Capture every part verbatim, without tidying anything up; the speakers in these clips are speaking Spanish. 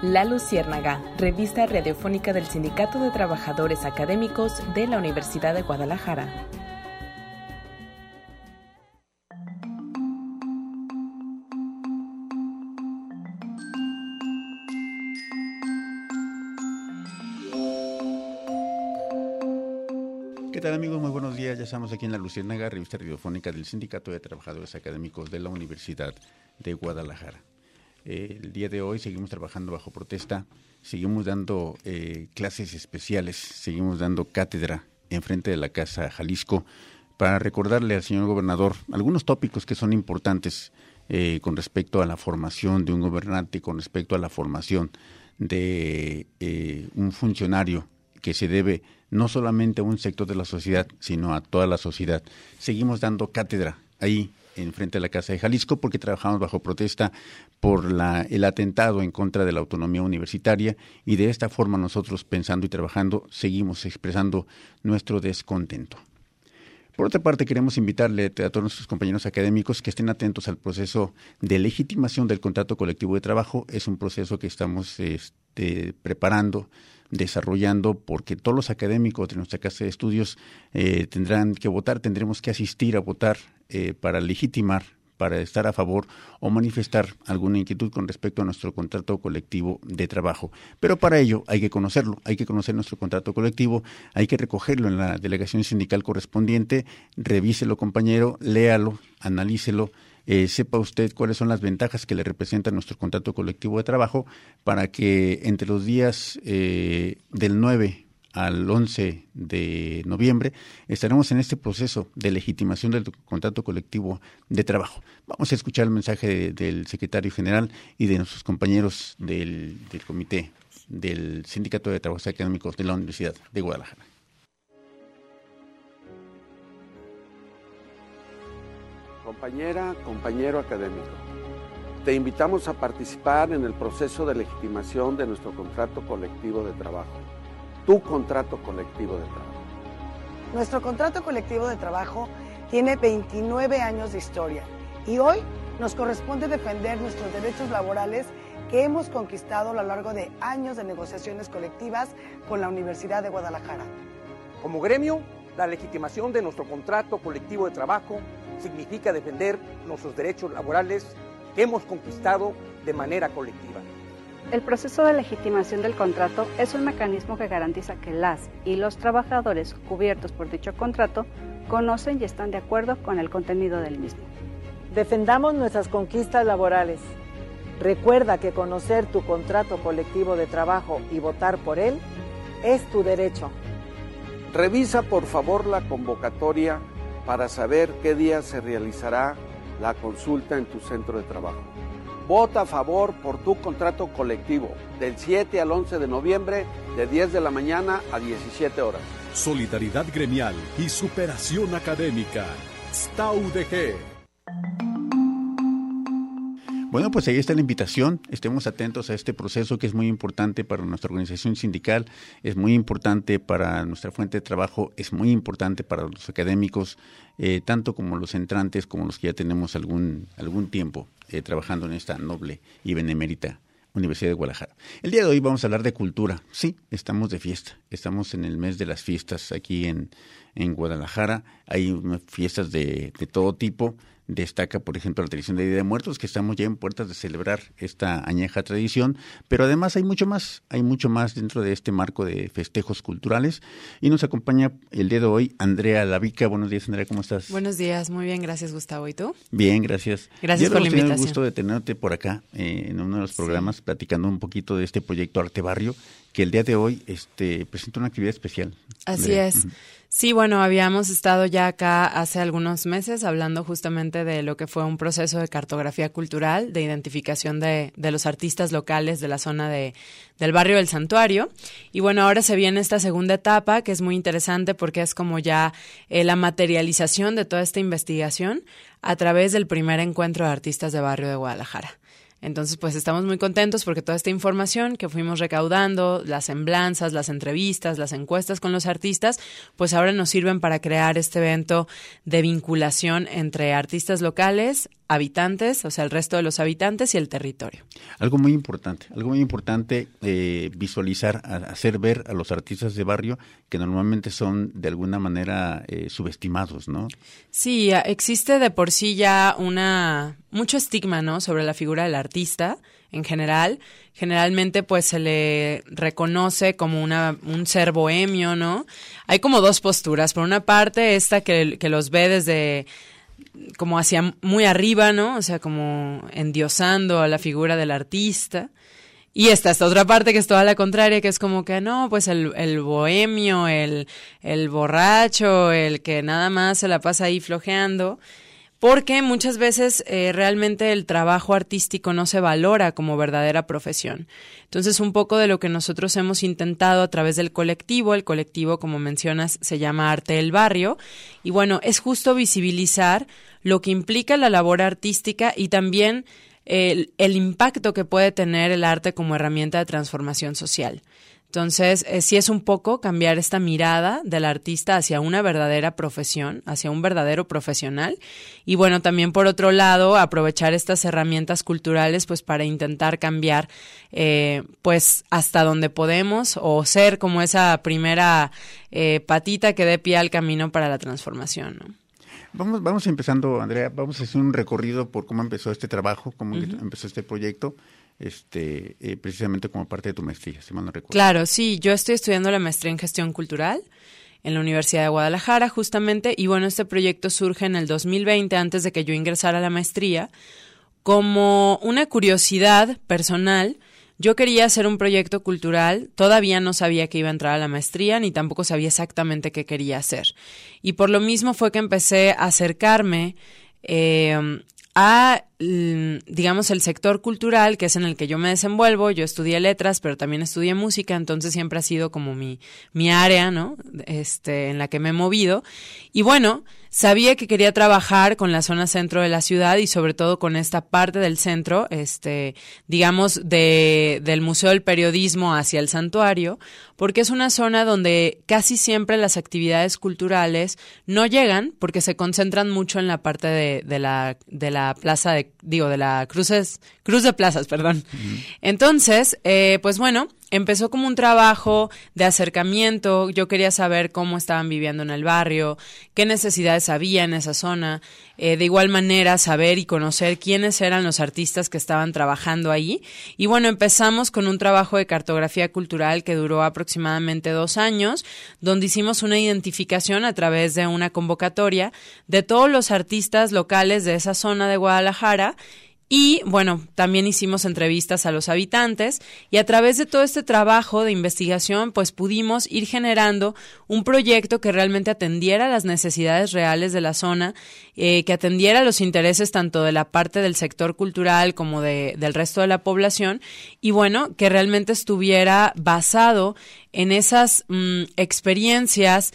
La Luciérnaga, revista radiofónica del Sindicato de Trabajadores Académicos de la Universidad de Guadalajara. ¿Qué tal, amigos? Muy buenos días. Ya estamos aquí en La Luciérnaga, revista radiofónica del Sindicato de Trabajadores Académicos de la Universidad de Guadalajara. Eh, el día de hoy seguimos trabajando bajo protesta, seguimos dando eh, clases especiales, seguimos dando cátedra enfrente de la Casa Jalisco para recordarle al señor gobernador algunos tópicos que son importantes eh, con respecto a la formación de un gobernante, con respecto a la formación de eh, un funcionario que se debe no solamente a un sector de la sociedad, sino a toda la sociedad. Seguimos dando cátedra ahí en frente de la Casa de Jalisco porque trabajamos bajo protesta por la, el atentado en contra de la autonomía universitaria, y de esta forma nosotros, pensando y trabajando, seguimos expresando nuestro descontento. Por otra parte, queremos invitarle a todos nuestros compañeros académicos que estén atentos al proceso de legitimación del contrato colectivo de trabajo. Es un proceso que estamos este, preparando, desarrollando, porque todos los académicos de nuestra casa de estudios eh, tendrán que votar, tendremos que asistir a votar eh, para legitimar, para estar a favor o manifestar alguna inquietud con respecto a nuestro contrato colectivo de trabajo. Pero para ello hay que conocerlo, hay que conocer nuestro contrato colectivo, hay que recogerlo en la delegación sindical correspondiente, revíselo, compañero, léalo, analícelo, eh, sepa usted cuáles son las ventajas que le representa nuestro contrato colectivo de trabajo, para que entre los días eh, del nueve al once de noviembre estaremos en este proceso de legitimación del contrato colectivo de trabajo. Vamos a escuchar el mensaje de, del secretario general y de nuestros compañeros del, del comité del Sindicato de Trabajadores Académicos de la Universidad de Guadalajara. Compañera, compañero académico, te invitamos a participar en el proceso de legitimación de nuestro contrato colectivo de trabajo. Tu contrato colectivo de trabajo. Nuestro contrato colectivo de trabajo tiene veintinueve años de historia y hoy nos corresponde defender nuestros derechos laborales que hemos conquistado a lo largo de años de negociaciones colectivas con la Universidad de Guadalajara. Como gremio, la legitimación de nuestro contrato colectivo de trabajo significa defender nuestros derechos laborales que hemos conquistado de manera colectiva. El proceso de legitimación del contrato es un mecanismo que garantiza que las y los trabajadores cubiertos por dicho contrato conocen y están de acuerdo con el contenido del mismo. Defendamos nuestras conquistas laborales. Recuerda que conocer tu contrato colectivo de trabajo y votar por él es tu derecho. Revisa por favor la convocatoria para saber qué día se realizará la consulta en tu centro de trabajo. Vota a favor por tu contrato colectivo del siete al once de noviembre de diez de la mañana a diecisiete horas. Solidaridad gremial y superación académica. S T A U D G. Bueno, pues ahí está la invitación. Estemos atentos a este proceso que es muy importante para nuestra organización sindical, es muy importante para nuestra fuente de trabajo, es muy importante para los académicos, eh, tanto como los entrantes, como los que ya tenemos algún, algún tiempo eh, trabajando en esta noble y benemérita Universidad de Guadalajara. El día de hoy vamos a hablar de cultura. Sí, estamos de fiesta. Estamos en el mes de las fiestas aquí en, en Guadalajara. Hay fiestas de, de todo tipo. Destaca, por ejemplo, la tradición de Día de Muertos, que estamos ya en puertas de celebrar esta añeja tradición, pero además hay mucho más, hay mucho más dentro de este marco de festejos culturales, y nos acompaña el día de hoy Andrea Lavica. Buenos días, Andrea, ¿cómo estás? Buenos días, muy bien, gracias, Gustavo. ¿Y tú? Bien, gracias. Gracias por la invitación. el gusto de tenerte por acá eh, en uno de los programas, sí, platicando un poquito de este proyecto Arte Barrio, que el día de hoy este, presenta una actividad especial. Así Andrea. es. Uh-huh. Sí, bueno, habíamos estado ya acá hace algunos meses hablando justamente de lo que fue un proceso de cartografía cultural, de identificación de, de los artistas locales de la zona de, del barrio del Santuario. Y bueno, ahora se viene esta segunda etapa, que es muy interesante porque es como ya eh, la materialización de toda esta investigación a través del primer encuentro de artistas de barrio de Guadalajara. Entonces, pues estamos muy contentos porque toda esta información que fuimos recaudando, las semblanzas, las entrevistas, las encuestas con los artistas, pues ahora nos sirven para crear este evento de vinculación entre artistas locales, habitantes, o sea, el resto de los habitantes y el territorio. Algo muy importante, algo muy importante, eh, visualizar, hacer ver a los artistas de barrio que normalmente son de alguna manera eh, subestimados, ¿no? Sí, existe de por sí ya una mucho estigma, ¿no?, sobre la figura del artista en general. Generalmente pues se le reconoce como una un ser bohemio, ¿no? Hay como dos posturas. Por una parte, esta que, que los ve desde como hacia muy arriba, ¿no? O sea, como endiosando a la figura del artista. Y esta, esta otra parte que es toda la contraria, que es como que no, pues el, el bohemio, el, el borracho, el que nada más se la pasa ahí flojeando. Porque muchas veces eh, realmente el trabajo artístico no se valora como verdadera profesión. Entonces, un poco de lo que nosotros hemos intentado a través del colectivo, el colectivo, como mencionas, se llama Arte del Barrio, y bueno, es justo visibilizar lo que implica la labor artística y también el, el impacto que puede tener el arte como herramienta de transformación social. Entonces, eh, sí es un poco cambiar esta mirada del artista hacia una verdadera profesión, hacia un verdadero profesional. Y bueno, también por otro lado, aprovechar estas herramientas culturales pues para intentar cambiar eh, pues hasta donde podemos o ser como esa primera eh, patita que dé pie al camino para la transformación, ¿no? Vamos, vamos empezando, Andrea, vamos a hacer un recorrido por cómo empezó este trabajo, cómo uh-huh. empezó este proyecto. Este, eh, precisamente como parte de tu maestría, si mal no recuerdo. Claro, sí, yo estoy estudiando la maestría en gestión cultural en la Universidad de Guadalajara, justamente, y bueno, este proyecto surge en el dos mil veinte, antes de que yo ingresara a la maestría, como una curiosidad personal. Yo quería hacer un proyecto cultural, todavía no sabía que iba a entrar a la maestría, ni tampoco sabía exactamente qué quería hacer. Y por lo mismo fue que empecé a acercarme eh, a, digamos, el sector cultural, que es en el que yo me desenvuelvo. Yo estudié letras, pero también estudié música, entonces siempre ha sido como mi, mi área, ¿no? Este, en la que me he movido. Y bueno, sabía que quería trabajar con la zona centro de la ciudad y sobre todo con esta parte del centro, este, digamos, de, del Museo del Periodismo hacia el Santuario, porque es una zona donde casi siempre las actividades culturales no llegan porque se concentran mucho en la parte de, de la, de la plaza de, digo, de la cruces, cruz de plazas, perdón. Uh-huh. Entonces, eh, pues bueno, empezó como un trabajo de acercamiento. Yo quería saber cómo estaban viviendo en el barrio, qué necesidades había en esa zona. Eh, de igual manera, saber y conocer quiénes eran los artistas que estaban trabajando ahí. Y bueno, empezamos con un trabajo de cartografía cultural que duró aproximadamente dos años, donde hicimos una identificación a través de una convocatoria de todos los artistas locales de esa zona de Guadalajara. Y bueno, también hicimos entrevistas a los habitantes y a través de todo este trabajo de investigación pues pudimos ir generando un proyecto que realmente atendiera las necesidades reales de la zona, eh, que atendiera los intereses tanto de la parte del sector cultural como de, del resto de la población y bueno, que realmente estuviera basado en esas mmm, experiencias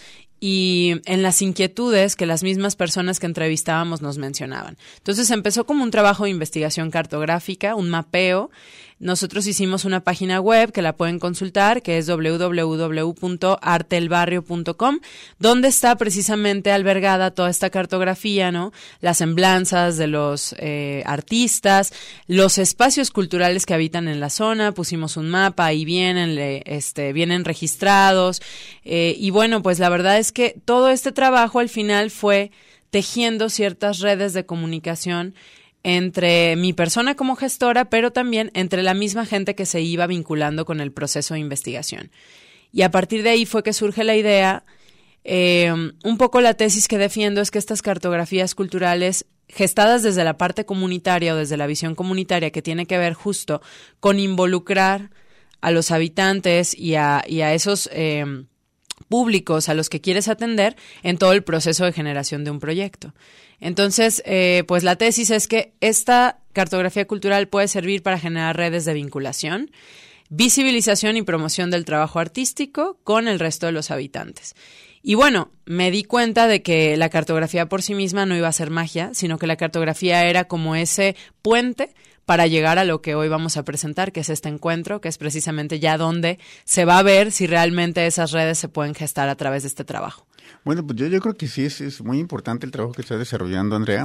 y en las inquietudes que las mismas personas que entrevistábamos nos mencionaban. Entonces empezó como un trabajo de investigación cartográfica, un mapeo. Nosotros hicimos una página web que la pueden consultar, que es doble u doble u doble u punto arte el barrio punto com, donde está precisamente albergada toda esta cartografía, ¿no? Las semblanzas de los eh, artistas, los espacios culturales que habitan en la zona. Pusimos un mapa, ahí vienen, este, vienen registrados. Eh, y bueno, pues la verdad es que todo este trabajo al final fue tejiendo ciertas redes de comunicación entre mi persona como gestora, pero también entre la misma gente que se iba vinculando con el proceso de investigación. Y a partir de ahí fue que surge la idea, eh, un poco la tesis que defiendo es que estas cartografías culturales gestadas desde la parte comunitaria o desde la visión comunitaria que tiene que ver justo con involucrar a los habitantes y a, y a esos eh, públicos a los que quieres atender en todo el proceso de generación de un proyecto. Entonces, eh, pues la tesis es que esta cartografía cultural puede servir para generar redes de vinculación, visibilización y promoción del trabajo artístico con el resto de los habitantes. Y bueno, me di cuenta de que la cartografía por sí misma no iba a ser magia, sino que la cartografía era como ese puente para llegar a lo que hoy vamos a presentar, que es este encuentro, que es precisamente ya donde se va a ver si realmente esas redes se pueden gestar a través de este trabajo. Bueno, pues yo, yo creo que sí es, es muy importante el trabajo que está desarrollando, Andrea.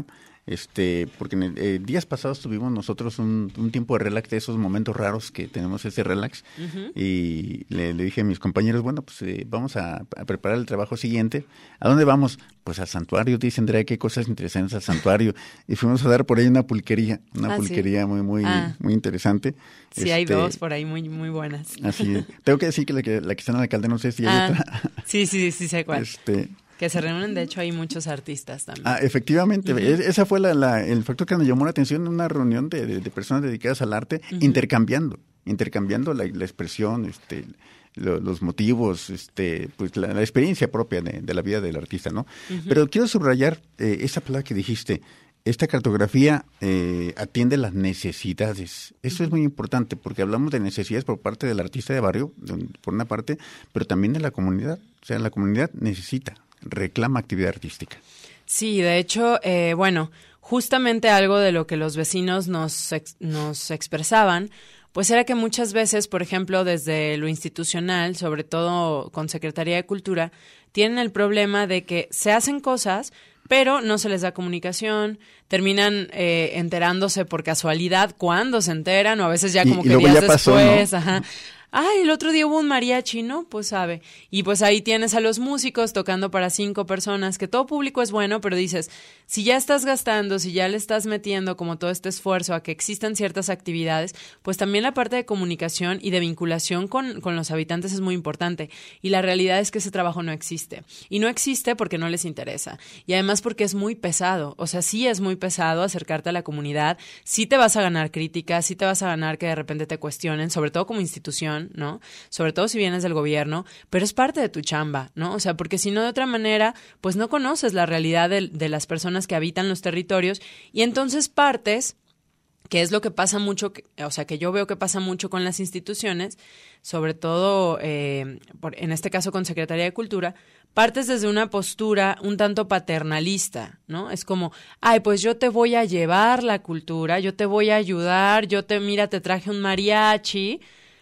Este, porque en el, eh, días pasados tuvimos nosotros un, un tiempo de relax, de esos momentos raros que tenemos ese relax, uh-huh. y le, le dije a mis compañeros, bueno, pues eh, vamos a, a preparar el trabajo siguiente. ¿A dónde vamos? Pues al santuario, dice Andrea, qué cosas interesantes al santuario. Y fuimos a dar por ahí una pulquería, una ah, pulquería ¿sí? muy, muy, ah. muy interesante. Sí, este, hay dos por ahí muy, muy buenas. Así es. Tengo que decir que la que, la que está en el alcalde, no sé si hay ah, otra. Sí, sí, sí, sé cuál. Este, Que se reúnen, de hecho, hay muchos artistas también. Ah, efectivamente. Uh-huh. Es, esa fue la, la, el factor que nos llamó la atención en una reunión de, de, de personas dedicadas al arte, uh-huh. intercambiando, intercambiando la, la expresión, este, lo, los motivos, este, pues la, la experiencia propia de, de la vida del artista, ¿no? Uh-huh. Pero quiero subrayar eh, esa palabra que dijiste. Esta cartografía eh, atiende las necesidades. Eso uh-huh. es muy importante porque hablamos de necesidades por parte del artista de barrio, de, por una parte, pero también de la comunidad. O sea, la comunidad necesita, reclama actividad artística. Sí, de hecho, eh, bueno, justamente algo de lo que los vecinos nos, ex, nos expresaban, pues era que muchas veces, por ejemplo, desde lo institucional, sobre todo con Secretaría de Cultura, tienen el problema de que se hacen cosas, pero no se les da comunicación, terminan eh, enterándose por casualidad cuando se enteran, o a veces ya como y, que y días después, pasó, ¿no? Ajá. Ay, el otro día hubo un mariachi, ¿no? Pues sabe. Y pues ahí tienes a los músicos tocando para cinco personas, que todo público es bueno, pero dices, si ya estás gastando, si ya le estás metiendo como todo este esfuerzo a que existan ciertas actividades, pues también la parte de comunicación y de vinculación con, con los habitantes es muy importante. Y la realidad es que ese trabajo no existe. Y no existe porque no les interesa. Y además porque es muy pesado. O sea, sí es muy pesado acercarte a la comunidad. Sí te vas a ganar críticas, sí te vas a ganar que de repente te cuestionen, sobre todo como institución, ¿no? Sobre todo si vienes del gobierno, pero es parte de tu chamba, ¿no? O sea, porque si no, de otra manera, pues no conoces la realidad de, de las personas que habitan los territorios y entonces partes, que es lo que pasa mucho, o sea, que yo veo que pasa mucho con las instituciones, sobre todo, eh, por, en este caso con Secretaría de Cultura, partes desde una postura un tanto paternalista, ¿no? Es como, ay, pues yo te voy a llevar la cultura, yo te voy a ayudar, yo te, mira, te traje un mariachi.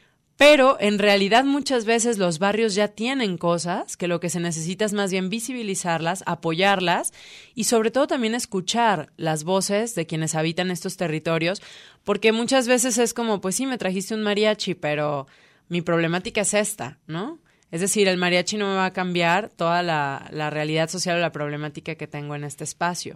Pero en realidad muchas veces los barrios ya tienen cosas que lo que se necesita es más bien visibilizarlas, apoyarlas y sobre todo también escuchar las voces de quienes habitan estos territorios, porque muchas veces es como, pues sí, me trajiste un mariachi, pero mi problemática es esta, ¿no? Es decir, el mariachi no me va a cambiar toda la, la realidad social o la problemática que tengo en este espacio.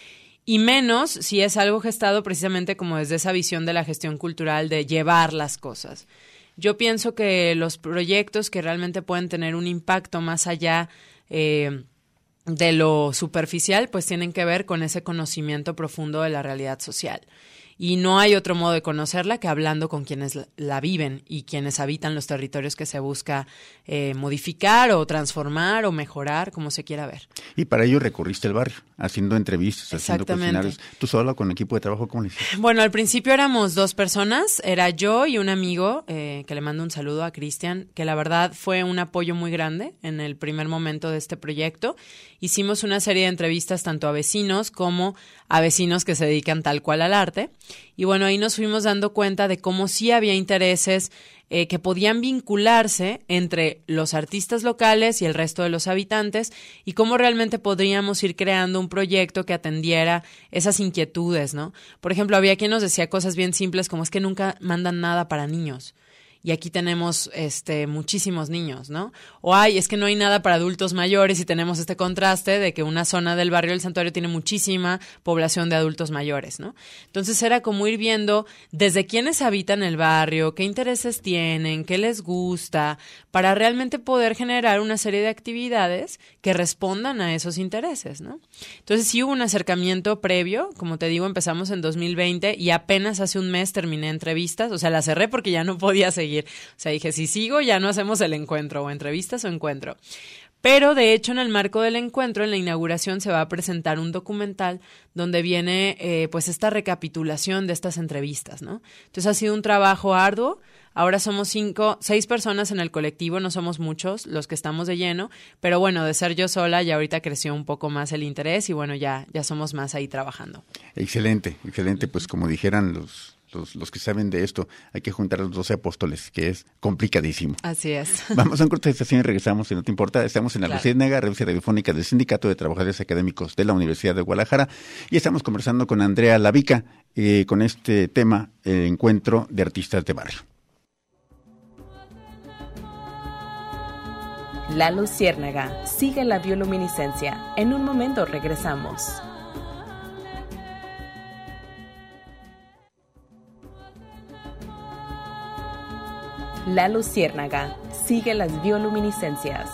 Y menos si es algo gestado precisamente como desde esa visión de la gestión cultural de llevar las cosas. Yo pienso que los proyectos que realmente pueden tener un impacto más allá eh, de lo superficial, pues tienen que ver con ese conocimiento profundo de la realidad social. Y no hay otro modo de conocerla que hablando con quienes la, la viven y quienes habitan los territorios que se busca eh, modificar o transformar o mejorar, como se quiera ver. Y para ello recurriste al barrio, haciendo entrevistas, haciendo cuestionarios. ¿Tú sola con equipo de trabajo cómo le hiciste? Bueno, al principio éramos dos personas, era yo y un amigo, eh, que le mando un saludo a Cristian, que la verdad fue un apoyo muy grande en el primer momento de este proyecto. Hicimos una serie de entrevistas tanto a vecinos como a vecinos que se dedican tal cual al arte. Y bueno, ahí nos fuimos dando cuenta de cómo sí había intereses eh, que podían vincularse entre los artistas locales y el resto de los habitantes y cómo realmente podríamos ir creando un proyecto que atendiera esas inquietudes, ¿no? Por ejemplo, había quien nos decía cosas bien simples como es que nunca mandan nada para niños. Y aquí tenemos este muchísimos niños, ¿no? O ay, es que no hay nada para adultos mayores y tenemos este contraste de que una zona del barrio del Santuario tiene muchísima población de adultos mayores, ¿no? Entonces era como ir viendo desde quiénes habitan el barrio, qué intereses tienen, qué les gusta, para realmente poder generar una serie de actividades que respondan a esos intereses, ¿no? Entonces sí hubo un acercamiento previo, como te digo, empezamos en dos mil veinte y apenas hace un mes terminé entrevistas, o sea, la cerré porque ya no podía seguir. O sea, dije, si sigo ya no hacemos el encuentro, o entrevistas o encuentro. Pero, de hecho, en el marco del encuentro, en la inauguración, se va a presentar un documental donde viene, eh, pues, esta recapitulación de estas entrevistas, ¿no? Entonces, ha sido un trabajo arduo. Ahora somos cinco, seis personas en el colectivo, no somos muchos los que estamos de lleno, pero bueno, de ser yo sola ya ahorita creció un poco más el interés y bueno, ya, ya somos más ahí trabajando. Excelente, excelente, pues como dijeran los los, los que saben de esto. Hay que juntar a los doce apóstoles, que es complicadísimo. Así es. Vamos a un corte de estación y regresamos, si no te importa. Estamos en la Claro. Luciérnaga, revista radiofónica del Sindicato de Trabajadores Académicos de la Universidad de Guadalajara, y estamos conversando con Andrea Lavica eh, con este tema, el encuentro de artistas de barrio. La Luciérnaga, sigue la bioluminiscencia. En un momento regresamos. La Luciérnaga, sigue las bioluminiscencias.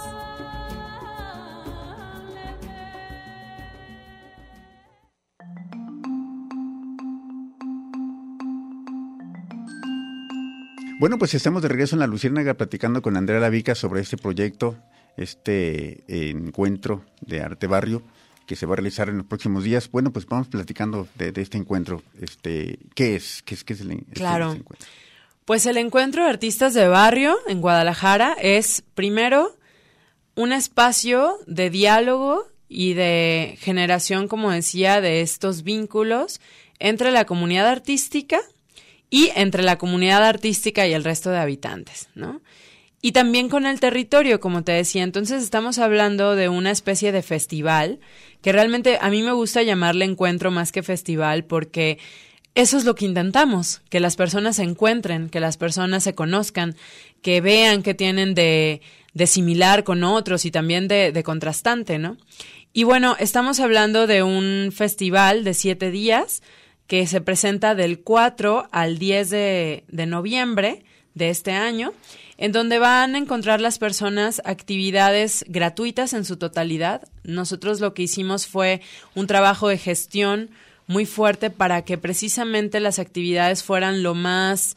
Bueno, pues estamos de regreso en la Luciérnaga platicando con Andrea Lavica sobre este proyecto, este eh, encuentro de arte barrio que se va a realizar en los próximos días. Bueno, pues vamos platicando de, de este encuentro. Este, ¿qué es? ¿Qué es, qué es el este, Claro. este encuentro? Pues el encuentro de artistas de barrio en Guadalajara es, primero, un espacio de diálogo y de generación, como decía, de estos vínculos entre la comunidad artística y entre la comunidad artística y el resto de habitantes, ¿no? Y también con el territorio, como te decía. Entonces estamos hablando de una especie de festival, que realmente a mí me gusta llamarle encuentro más que festival, porque eso es lo que intentamos, que las personas se encuentren, que las personas se conozcan, que vean qué tienen de, de similar con otros y también de, de contrastante, ¿no? Y bueno, estamos hablando de un festival de siete días, que se presenta del cuatro al diez de, de noviembre de este año, en donde van a encontrar las personas actividades gratuitas en su totalidad. Nosotros lo que hicimos fue un trabajo de gestión muy fuerte para que precisamente las actividades fueran lo más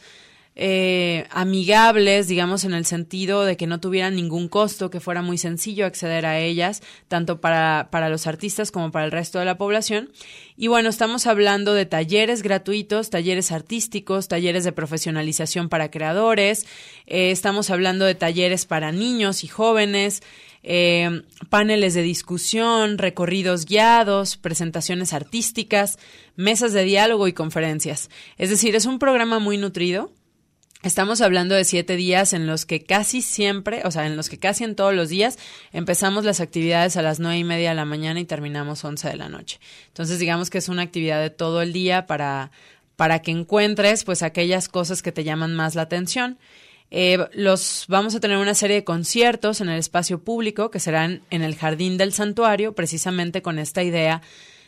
eh, amigables, digamos, en el sentido de que no tuvieran ningún costo, que fuera muy sencillo acceder a ellas, tanto para, para los artistas como para el resto de la población. Y bueno, estamos hablando de talleres gratuitos, talleres artísticos, talleres de profesionalización para creadores, eh, estamos hablando de talleres para niños y jóvenes, eh, paneles de discusión, recorridos guiados, presentaciones artísticas, mesas de diálogo y conferencias. Es decir, es un programa muy nutrido. Estamos hablando de siete días en los que casi siempre, o sea, en los que casi en todos los días empezamos las actividades a las nueve y media de la mañana y terminamos once de la noche. Entonces, digamos que es una actividad de todo el día para, para que encuentres, pues, aquellas cosas que te llaman más la atención. Eh, los vamos a tener una serie de conciertos en el espacio público que serán en el Jardín del Santuario, precisamente con esta idea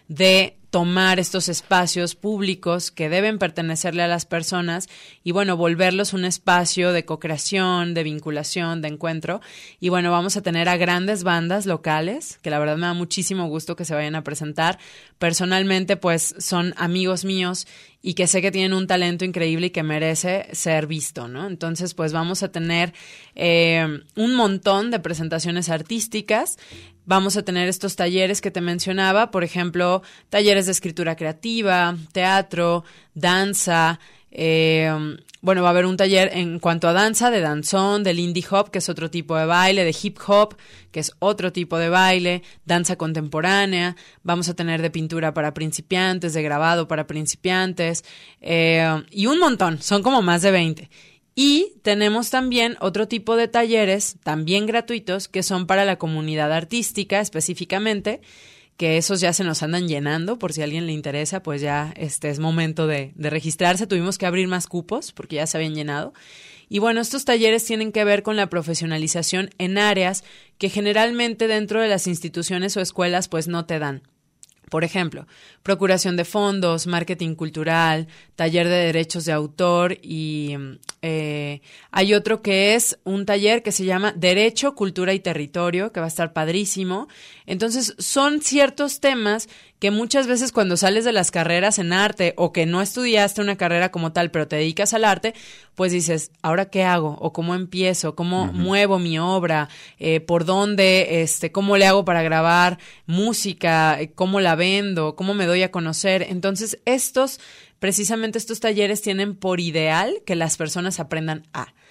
de tomar estos espacios públicos que deben pertenecerle a las personas y, bueno, volverlos un espacio de co-creación, de vinculación, de encuentro. Y, bueno, vamos a tener a grandes bandas locales, que la verdad me da muchísimo gusto que se vayan a presentar. Personalmente, pues, son amigos míos y que sé que tienen un talento increíble y que merece ser visto, ¿no? Entonces, pues, vamos a tener eh, un montón de presentaciones artísticas. Vamos a tener estos talleres que te mencionaba, por ejemplo, talleres de escritura creativa, teatro, danza. Eh, bueno, va a haber un taller en cuanto a danza, de danzón, del indie hop, que es otro tipo de baile, de hip hop, que es otro tipo de baile, danza contemporánea. Vamos a tener de pintura para principiantes, de grabado para principiantes, eh, y un montón, son como más de veinte. Y tenemos también otro tipo de talleres, también gratuitos, que son para la comunidad artística específicamente, que esos ya se nos andan llenando, por si a alguien le interesa, pues ya este es momento de, de registrarse. Tuvimos que abrir más cupos porque ya se habían llenado. Y bueno, estos talleres tienen que ver con la profesionalización en áreas que generalmente dentro de las instituciones o escuelas pues no te dan. Por ejemplo, procuración de fondos, marketing cultural, taller de derechos de autor y eh, hay otro que es un taller que se llama Derecho, Cultura y Territorio, que va a estar padrísimo. Entonces, son ciertos temas que muchas veces cuando sales de las carreras en arte o que no estudiaste una carrera como tal, pero te dedicas al arte, pues dices, ¿ahora qué hago? ¿O cómo empiezo? ¿Cómo uh-huh. muevo mi obra? Eh, ¿Por dónde? Este, ¿Cómo le hago para grabar música? ¿Cómo la vendo? ¿Cómo me doy a conocer? Entonces, estos, precisamente estos talleres tienen por ideal que las personas aprendan a.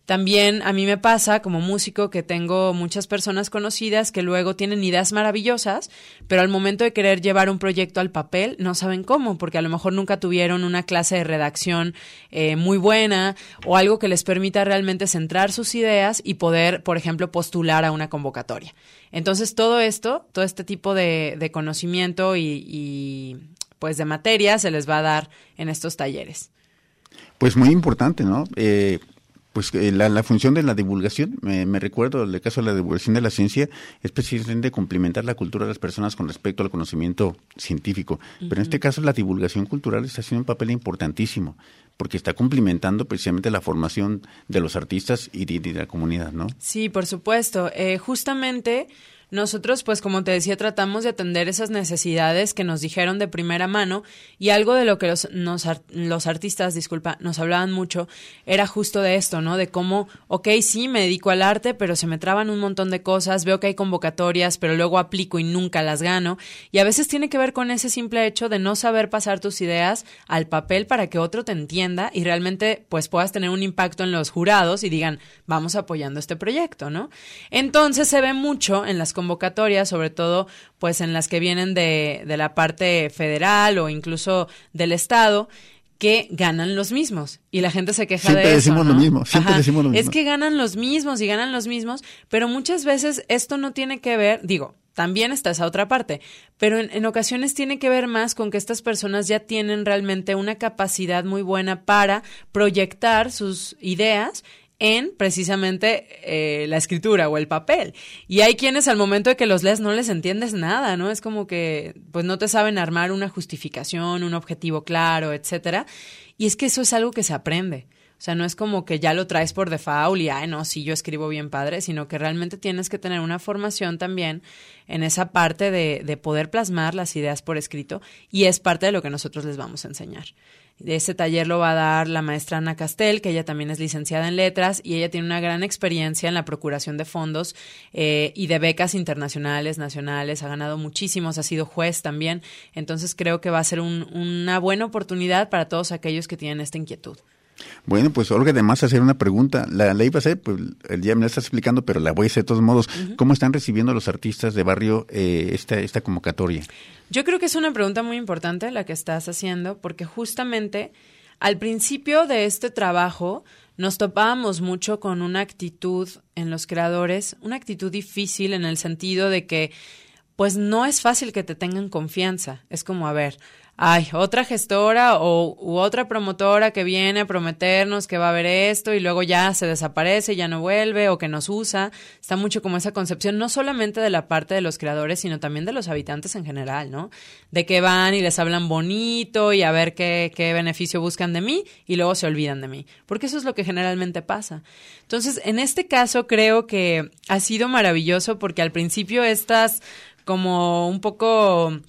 También a mí me pasa como músico que tengo muchas personas conocidas que luego tienen ideas maravillosas, pero al momento de querer llevar un proyecto al papel no saben cómo, porque a lo mejor nunca tuvieron una clase de redacción eh, muy buena o algo que les permita realmente centrar sus ideas y poder, por ejemplo, postular a una convocatoria. Entonces todo esto, todo este tipo de, de conocimiento y, y pues de materia se les va a dar en estos talleres. Pues muy importante, ¿no? Eh, pues eh, la, la función de la divulgación, me, me recuerdo el caso de la divulgación de la ciencia, es precisamente complementar la cultura de las personas con respecto al conocimiento científico. Uh-huh. Pero en este caso la divulgación cultural está haciendo un papel importantísimo, porque está complementando precisamente la formación de los artistas y de, de la comunidad, ¿no? Sí, por supuesto. Eh, justamente nosotros, pues como te decía, tratamos de atender esas necesidades que nos dijeron de primera mano, y algo de lo que los, nos, los artistas, disculpa, nos hablaban mucho, era justo de esto, ¿no? De cómo, ok, sí, me dedico al arte, pero se me traban un montón de cosas, veo que hay convocatorias, pero luego aplico y nunca las gano, y a veces tiene que ver con ese simple hecho de no saber pasar tus ideas al papel para que otro te entienda y realmente pues puedas tener un impacto en los jurados y digan, vamos apoyando este proyecto, ¿no? Entonces se ve mucho en las convocatorias, sobre todo pues en las que vienen de, de la parte federal o incluso del estado, que ganan los mismos y la gente se queja siempre de eso, decimos ¿no? lo mismo, siempre Ajá. decimos lo mismo. Es que ganan los mismos y ganan los mismos, pero muchas veces esto no tiene que ver, digo, también está esa otra parte, pero en, en ocasiones tiene que ver más con que estas personas ya tienen realmente una capacidad muy buena para proyectar sus ideas en precisamente eh, la escritura o el papel. Y hay quienes al momento de que los lees no les entiendes nada, ¿no? Es como que pues no te saben armar una justificación, un objetivo claro, etcétera. Y es que eso es algo que se aprende. O sea, no es como que ya lo traes por default y, ay, no, sí, yo escribo bien padre, sino que realmente tienes que tener una formación también en esa parte de, de poder plasmar las ideas por escrito, y es parte de lo que nosotros les vamos a enseñar. Ese taller lo va a dar la maestra Ana Castel, que ella también es licenciada en letras y ella tiene una gran experiencia en la procuración de fondos eh, y de becas internacionales, nacionales, ha ganado muchísimos, ha sido juez también, entonces creo que va a ser un, una buena oportunidad para todos aquellos que tienen esta inquietud. Bueno, pues Olga, además hacer una pregunta, la, la iba a hacer, pues el día me la estás explicando, pero la voy a hacer de todos modos. Uh-huh. ¿Cómo están recibiendo los artistas de barrio eh, esta, esta convocatoria? Yo creo que es una pregunta muy importante la que estás haciendo, porque justamente al principio de este trabajo nos topábamos mucho con una actitud en los creadores, una actitud difícil en el sentido de que pues no es fácil que te tengan confianza. Es como, a ver, hay otra gestora o u otra promotora que viene a prometernos que va a haber esto y luego ya se desaparece, ya no vuelve o que nos usa. Está mucho como esa concepción, no solamente de la parte de los creadores, sino también de los habitantes en general, ¿no? De que van y les hablan bonito y a ver qué, qué beneficio buscan de mí y luego se olvidan de mí, porque eso es lo que generalmente pasa. Entonces, en este caso creo que ha sido maravilloso porque al principio estas como un poco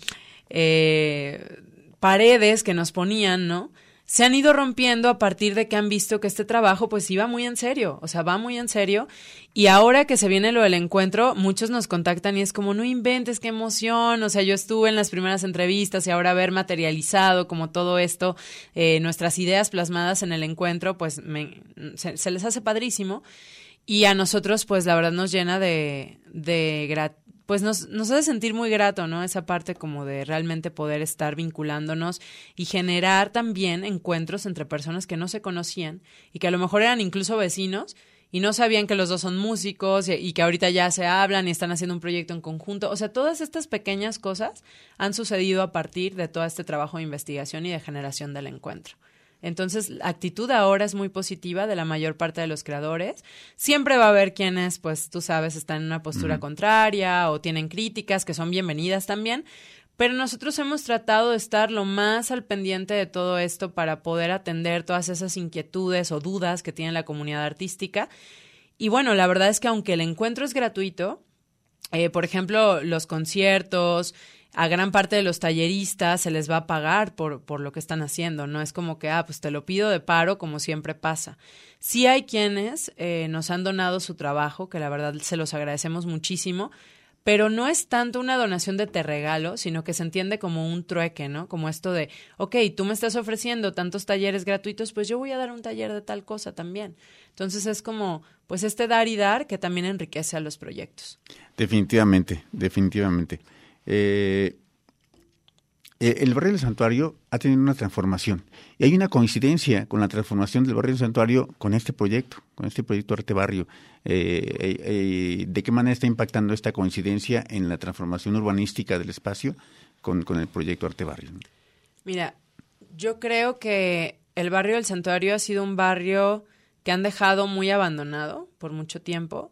eh, paredes que nos ponían, ¿no? Se han ido rompiendo a partir de que han visto que este trabajo pues iba muy en serio, o sea, va muy en serio, y ahora que se viene lo del encuentro, muchos nos contactan y es como, no inventes, qué emoción, o sea, yo estuve en las primeras entrevistas y ahora ver materializado como todo esto, eh, nuestras ideas plasmadas en el encuentro, pues me, se, se les hace padrísimo, y a nosotros pues la verdad nos llena de, de gratitud. Pues nos, nos hace sentir muy grato, ¿no? Esa parte como de realmente poder estar vinculándonos y generar también encuentros entre personas que no se conocían y que a lo mejor eran incluso vecinos y no sabían que los dos son músicos y, y que ahorita ya se hablan y están haciendo un proyecto en conjunto. O sea, todas estas pequeñas cosas han sucedido a partir de todo este trabajo de investigación y de generación del encuentro. Entonces, la actitud ahora es muy positiva de la mayor parte de los creadores. Siempre va a haber quienes, pues, tú sabes, están en una postura uh-huh. contraria o tienen críticas que son bienvenidas también, pero nosotros hemos tratado de estar lo más al pendiente de todo esto para poder atender todas esas inquietudes o dudas que tiene la comunidad artística. Y bueno, la verdad es que aunque el encuentro es gratuito, eh, por ejemplo, los conciertos, a gran parte de los talleristas se les va a pagar por, por lo que están haciendo, no es como que, ah, pues te lo pido de paro, como siempre pasa. Sí hay quienes eh, nos han donado su trabajo, que la verdad se los agradecemos muchísimo, pero no es tanto una donación de te regalo, sino que se entiende como un trueque, ¿no? Como esto de, ok, tú me estás ofreciendo tantos talleres gratuitos, pues yo voy a dar un taller de tal cosa también. Entonces es como, pues este dar y dar que también enriquece a los proyectos. Definitivamente, definitivamente. Eh, el barrio del Santuario ha tenido una transformación y hay una coincidencia con la transformación del barrio del Santuario con este proyecto, con este proyecto Arte Barrio. Eh, eh, eh, ¿De qué manera está impactando esta coincidencia en la transformación urbanística del espacio con, con el proyecto Arte Barrio? Mira, yo creo que el barrio del Santuario ha sido un barrio que han dejado muy abandonado por mucho tiempo,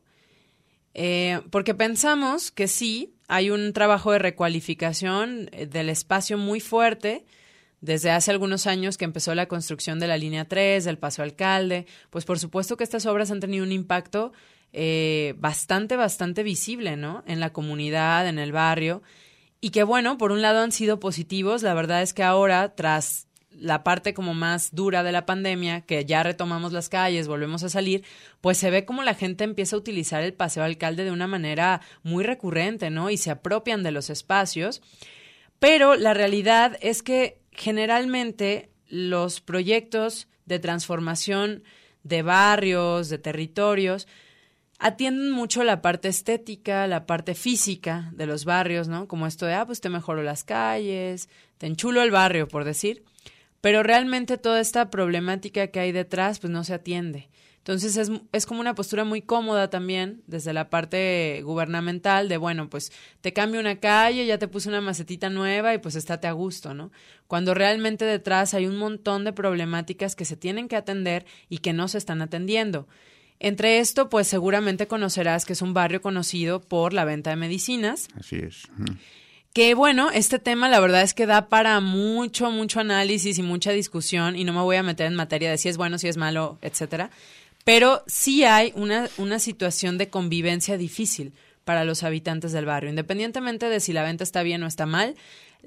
eh, porque pensamos que sí, hay un trabajo de recualificación del espacio muy fuerte desde hace algunos años que empezó la construcción de la línea tres, del Paseo Alcalde. Pues por supuesto que estas obras han tenido un impacto eh, bastante, bastante visible, ¿no? En la comunidad, en el barrio. Y que bueno, por un lado han sido positivos. La verdad es que ahora, tras la parte como más dura de la pandemia, que ya retomamos las calles, volvemos a salir, pues se ve como la gente empieza a utilizar el Paseo Alcalde de una manera muy recurrente, ¿no? Y se apropian de los espacios. Pero la realidad es que generalmente los proyectos de transformación de barrios, de territorios, atienden mucho la parte estética, la parte física de los barrios, ¿no? Como esto de, ah, pues te mejoro las calles, te enchulo el barrio, por decir. Pero realmente toda esta problemática que hay detrás, pues no se atiende. Entonces es, es como una postura muy cómoda también desde la parte gubernamental de, bueno, pues te cambio una calle, ya te puse una macetita nueva y pues estate a gusto, ¿no? Cuando realmente detrás hay un montón de problemáticas que se tienen que atender y que no se están atendiendo. Entre esto, pues seguramente conocerás que es un barrio conocido por la venta de medicinas. Así es. Uh-huh. Que bueno, este tema la verdad es que da para mucho, mucho análisis y mucha discusión y no me voy a meter en materia de si es bueno, si es malo, etcétera. Pero sí hay una, una situación de convivencia difícil para los habitantes del barrio. Independientemente de si la venta está bien o está mal,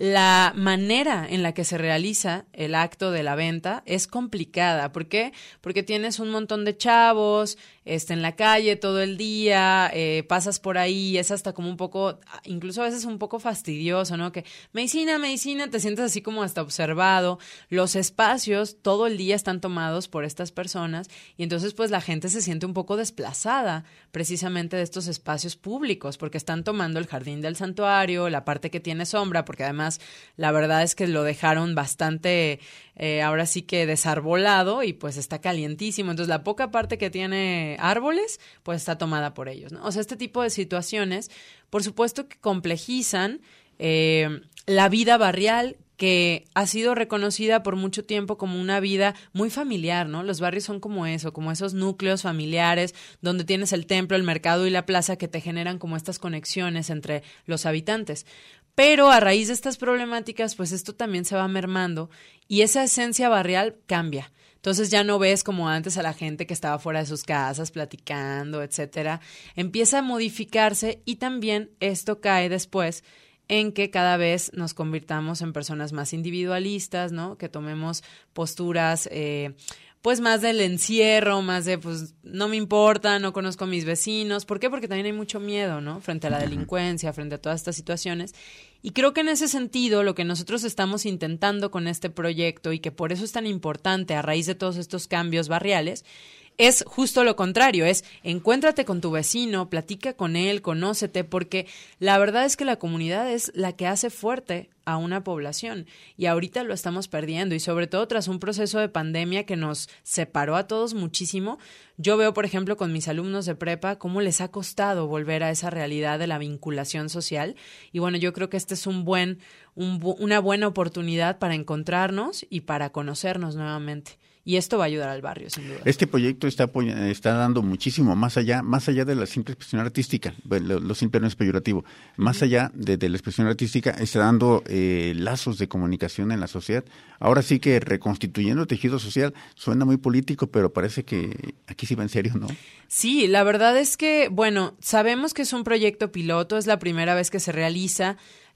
la manera en la que se realiza el acto de la venta es complicada. ¿Por qué? Porque tienes un montón de chavos este, en la calle todo el día, eh, pasas por ahí, es hasta como un poco, incluso a veces un poco fastidioso, ¿no? Que medicina, medicina, te sientes así como hasta observado. Los espacios todo el día están tomados por estas personas y entonces pues la gente se siente un poco desplazada precisamente de estos espacios públicos porque están tomando el jardín del santuario, la parte que tiene sombra, porque además la verdad es que lo dejaron bastante, eh, ahora sí que desarbolado y pues está calientísimo. Entonces la poca parte que tiene árboles, pues está tomada por ellos, ¿no? O sea, este tipo de situaciones, por supuesto que complejizan eh, la vida barrial que ha sido reconocida por mucho tiempo como una vida muy familiar, ¿no? Los barrios son como eso, como esos núcleos familiares donde tienes el templo, el mercado y la plaza que te generan como estas conexiones entre los habitantes. Pero a raíz de estas problemáticas, pues esto también se va mermando y esa esencia barrial cambia. Entonces ya no ves como antes a la gente que estaba fuera de sus casas platicando, etcétera. Empieza a modificarse y también esto cae después en que cada vez nos convirtamos en personas más individualistas, ¿no? Que tomemos posturas eh, pues más del encierro, más de pues no me importa, no conozco a mis vecinos. ¿Por qué? Porque también hay mucho miedo, ¿no? Frente a la delincuencia, frente a todas estas situaciones. Y creo que en ese sentido lo que nosotros estamos intentando con este proyecto y que por eso es tan importante a raíz de todos estos cambios barriales es justo lo contrario, es encuéntrate con tu vecino, platica con él, conócete, porque la verdad es que la comunidad es la que hace fuerte a una población y ahorita lo estamos perdiendo y sobre todo tras un proceso de pandemia que nos separó a todos muchísimo. Yo veo, por ejemplo, con mis alumnos de prepa cómo les ha costado volver a esa realidad de la vinculación social y bueno, yo creo que este es un buen, un, una buena oportunidad para encontrarnos y para conocernos nuevamente. Y esto va a ayudar al barrio, sin duda. Este proyecto está está dando muchísimo más allá, más allá de la simple expresión artística. Bueno, lo, lo simple no es peyorativo. Más uh-huh. allá de, de la expresión artística, está dando eh, lazos de comunicación en la sociedad. Ahora sí que reconstituyendo el tejido social suena muy político, pero parece que aquí sí va en serio, ¿no? Sí, la verdad es que, bueno, sabemos que es un proyecto piloto, es la primera vez que se realiza.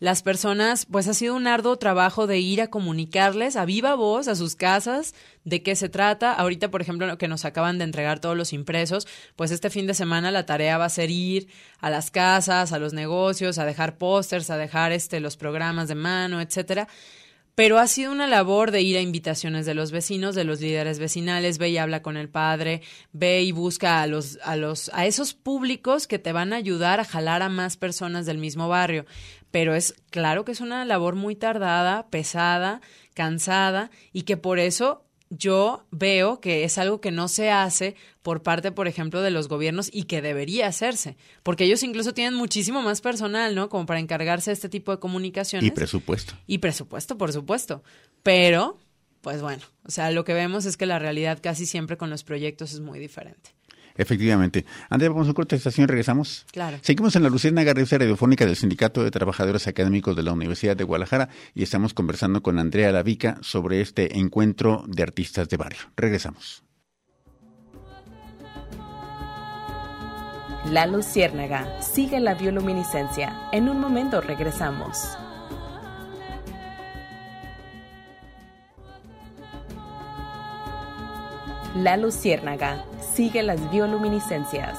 las personas, pues ha sido un arduo trabajo de ir a comunicarles a viva voz a sus casas de qué se trata. Ahorita, por ejemplo, que nos acaban de entregar todos los impresos, pues este fin de semana la tarea va a ser ir a las casas, a los negocios, a dejar pósters, a dejar este los programas de mano, etcétera. Pero ha sido una labor de ir a invitaciones de los vecinos, de los líderes vecinales, ve y habla con el padre, ve y busca a los, a los, a esos públicos que te van a ayudar a jalar a más personas del mismo barrio. Pero es claro que es una labor muy tardada, pesada, cansada, y que por eso yo veo que es algo que no se hace por parte, por ejemplo, de los gobiernos y que debería hacerse, porque ellos incluso tienen muchísimo más personal, ¿no? Como para encargarse de este tipo de comunicaciones. Y presupuesto. Y presupuesto, por supuesto. Pero, pues bueno, o sea, lo que vemos es que la realidad casi siempre con los proyectos es muy diferente. Efectivamente. Andrea, vamos a una corta estación y regresamos. Claro. Seguimos en la Luciérnaga, revista radiofónica del Sindicato de Trabajadores Académicos de la Universidad de Guadalajara, y estamos conversando con Andrea Lavica sobre este encuentro de artistas de barrio. Regresamos. La Luciérnaga sigue la bioluminiscencia. En un momento regresamos. La Luciérnaga sigue las bioluminiscencias.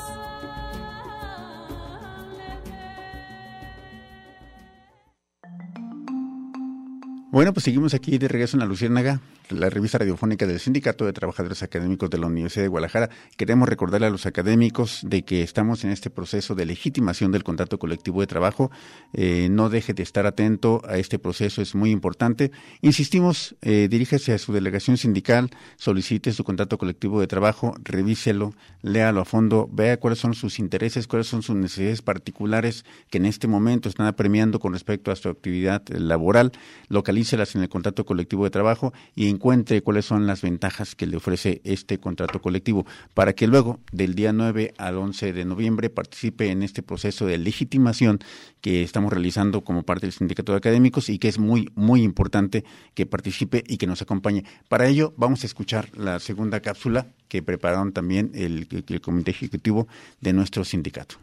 Bueno, pues seguimos aquí de regreso en La Luciérnaga, la revista radiofónica del Sindicato de Trabajadores Académicos de la Universidad de Guadalajara. Queremos recordarle a los académicos de que estamos en este proceso de legitimación del contrato colectivo de trabajo. Eh, no deje de estar atento a este proceso, es muy importante. Insistimos, eh, diríjase a su delegación sindical, solicite su contrato colectivo de trabajo, revíselo, léalo a fondo, vea cuáles son sus intereses, cuáles son sus necesidades particulares que en este momento están apremiando con respecto a su actividad laboral. Localice en el contrato colectivo de trabajo y encuentre cuáles son las ventajas que le ofrece este contrato colectivo para que luego del día nueve al once de noviembre participe en este proceso de legitimación que estamos realizando como parte del Sindicato de Académicos y que es muy, muy importante que participe y que nos acompañe. Para ello vamos a escuchar la segunda cápsula que prepararon también el, el, el Comité Ejecutivo de nuestro sindicato.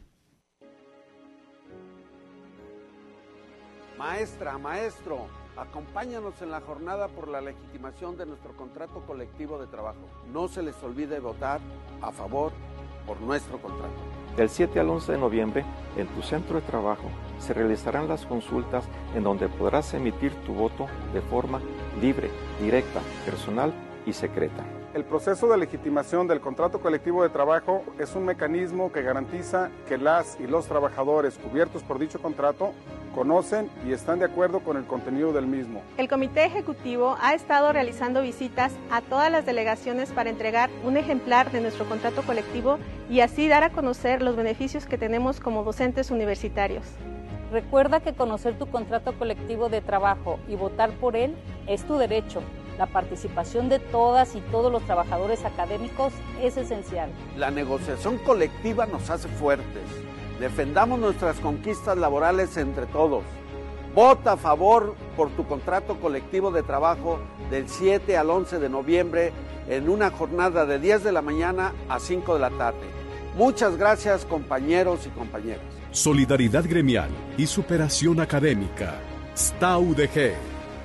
Maestra, maestro, acompáñanos en la jornada por la legitimación de nuestro contrato colectivo de trabajo. No se les olvide votar a favor por nuestro contrato. Del siete al once de noviembre, en tu centro de trabajo, se realizarán las consultas en donde podrás emitir tu voto de forma libre, directa, personal y secreta. El proceso de legitimación del contrato colectivo de trabajo es un mecanismo que garantiza que las y los trabajadores cubiertos por dicho contrato conocen y están de acuerdo con el contenido del mismo. El Comité Ejecutivo ha estado realizando visitas a todas las delegaciones para entregar un ejemplar de nuestro contrato colectivo y así dar a conocer los beneficios que tenemos como docentes universitarios. Recuerda que conocer tu contrato colectivo de trabajo y votar por él es tu derecho. La participación de todas y todos los trabajadores académicos es esencial. La negociación colectiva nos hace fuertes. Defendamos nuestras conquistas laborales entre todos. Vota a favor por tu contrato colectivo de trabajo del siete al once de noviembre en una jornada de diez de la mañana a cinco de la tarde. Muchas gracias, compañeros y compañeras. Solidaridad gremial y superación académica. S T A U D G.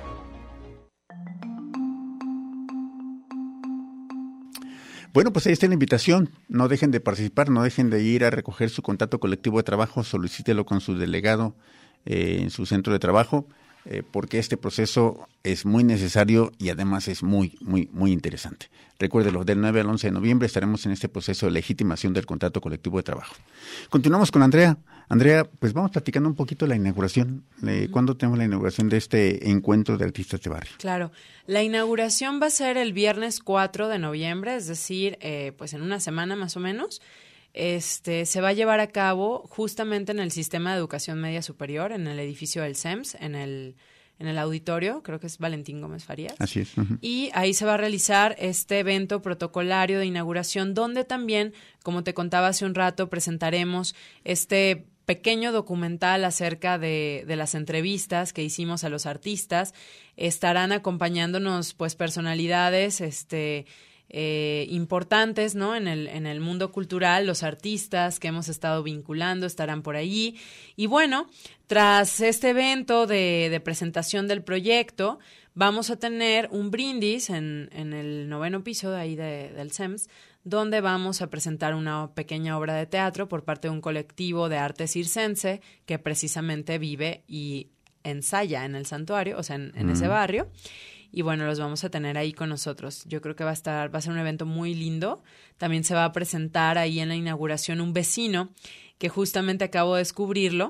Bueno, pues ahí está la invitación. No dejen de participar, no dejen de ir a recoger su contrato colectivo de trabajo, solicítelo con su delegado eh, en su centro de trabajo, eh, porque este proceso es muy necesario y además es muy, muy, muy interesante. Recuérdelo, del nueve al once de noviembre estaremos en este proceso de legitimación del contrato colectivo de trabajo. Continuamos con Andrea. Andrea, pues vamos platicando un poquito la inauguración. Uh-huh. ¿Cuándo tenemos la inauguración de este encuentro de artistas de barrio? Claro, la inauguración va a ser el viernes cuatro de noviembre, es decir, eh, pues en una semana más o menos. Este, se va a llevar a cabo justamente en el Sistema de Educación Media Superior, en el edificio del C E M S, en el, en el auditorio, creo que es Valentín Gómez Farías. Así es. Uh-huh. Y ahí se va a realizar este evento protocolario de inauguración, donde también, como te contaba hace un rato, presentaremos este pequeño documental acerca de, de las entrevistas que hicimos a los artistas. Estarán acompañándonos pues personalidades este eh, importantes, ¿no? En el, en el mundo cultural, los artistas que hemos estado vinculando estarán por allí. Y bueno, tras este evento de, de presentación del proyecto, vamos a tener un brindis en, en el noveno piso de ahí de, del C E M S, donde vamos a presentar una pequeña obra de teatro por parte de un colectivo de arte circense que precisamente vive y ensaya en el santuario, o sea, en, en mm. ese barrio. Y bueno, los vamos a tener ahí con nosotros. Yo creo que va a estar, va a ser un evento muy lindo. También se va a presentar ahí en la inauguración un vecino que justamente acabo de descubrirlo.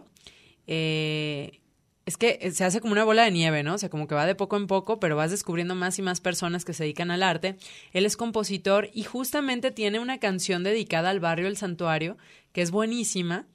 Eh, es que se hace como una bola de nieve, ¿no? O sea, como que va de poco en poco, pero vas descubriendo más y más personas que se dedican al arte. Él es compositor y justamente tiene una canción dedicada al barrio El Santuario, que es buenísima.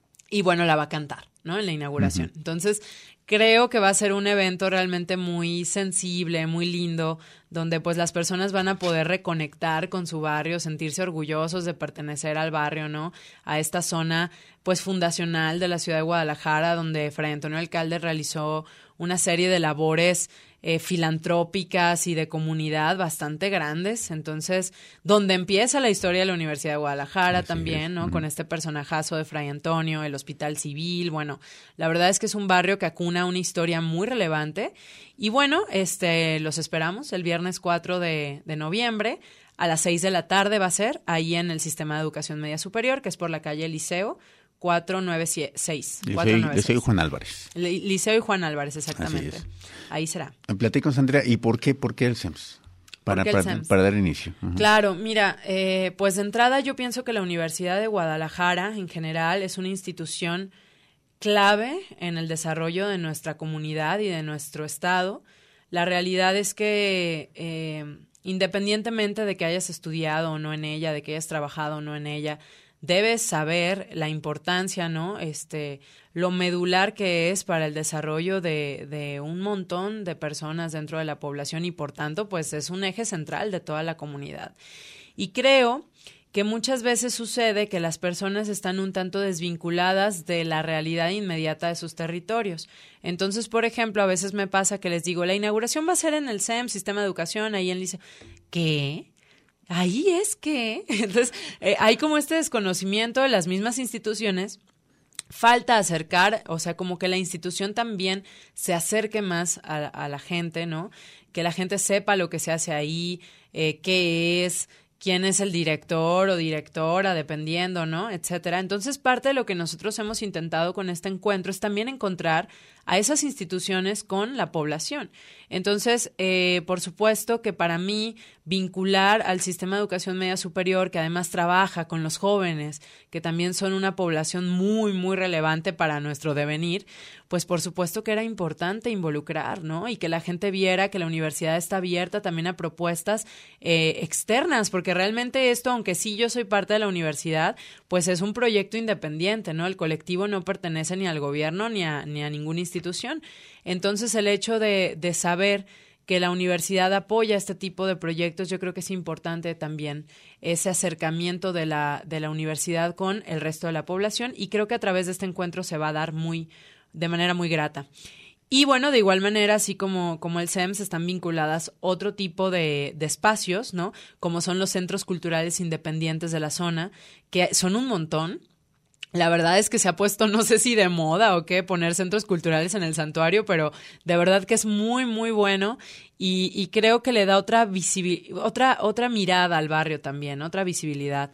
Y bueno, la va a cantar, ¿no? En la inauguración. Uh-huh. Entonces, creo que va a ser un evento realmente muy sensible, muy lindo, donde pues las personas van a poder reconectar con su barrio, sentirse orgullosos de pertenecer al barrio, ¿no? A esta zona pues fundacional de la ciudad de Guadalajara, donde Fray Antonio Alcalde realizó una serie de labores eh, filantrópicas y de comunidad bastante grandes. Entonces, donde empieza la historia de la Universidad de Guadalajara Así también, es. ¿no? Uh-huh. Con este personajazo de Fray Antonio, el Hospital Civil. Bueno, la verdad es que es un barrio que acuna una historia muy relevante. Y bueno, este los esperamos el viernes cuatro de, de noviembre a las seis de la tarde va a ser ahí en el Sistema de Educación Media Superior, que es por la calle Liceo cuatrocientos noventa y seis. Liceo, Liceo y Juan Álvarez. Liceo y Juan Álvarez, exactamente. Ahí será. Platícanos, Andrea, ¿y por qué, por qué el C E M S? Para, para, C E M S? para dar inicio. Uh-huh. Claro, mira, eh, pues de entrada yo pienso que la Universidad de Guadalajara en general es una institución clave en el desarrollo de nuestra comunidad y de nuestro estado. La realidad es que eh, independientemente de que hayas estudiado o no en ella, de que hayas trabajado o no en ella, debes saber la importancia, ¿no? Este, lo medular que es para el desarrollo de, de un montón de personas dentro de la población y, por tanto, pues es un eje central de toda la comunidad. Y creo que muchas veces sucede que las personas están un tanto desvinculadas de la realidad inmediata de sus territorios. Entonces, por ejemplo, a veces me pasa que les digo, la inauguración va a ser en el C E M, Sistema de Educación, ahí en el Liceo. ¿Qué? Ahí es que, entonces, eh, hay como este desconocimiento de las mismas instituciones, falta acercar, o sea, como que la institución también se acerque más a, a la gente, ¿no? Que la gente sepa lo que se hace ahí, eh, qué es, quién es el director o directora, dependiendo, ¿no? Etcétera. Entonces, parte de lo que nosotros hemos intentado con este encuentro es también encontrar a esas instituciones con la población. Entonces, eh, por supuesto que para mí vincular al Sistema de Educación Media Superior, que además trabaja con los jóvenes, que también son una población muy, muy relevante para nuestro devenir, pues por supuesto que era importante involucrar, ¿no? Y que la gente viera que la universidad está abierta también a propuestas eh, externas, porque realmente esto, aunque sí yo soy parte de la universidad, pues es un proyecto independiente, ¿no? El colectivo no pertenece ni al gobierno ni a, ni a ninguna institución. Entonces, el hecho de, de saber que la universidad apoya este tipo de proyectos, yo creo que es importante también ese acercamiento de la, de la universidad con el resto de la población, y creo que a través de este encuentro se va a dar muy, de manera muy grata. Y bueno, de igual manera, así como, como el C E M S, están vinculadas otro tipo de, de espacios, ¿no? Como son los centros culturales independientes de la zona, que son un montón. La verdad es que se ha puesto, no sé si de moda o qué, poner centros culturales en el santuario, pero de verdad que es muy, muy bueno y, y creo que le da otra visibil- otra, otra mirada al barrio también, otra visibilidad.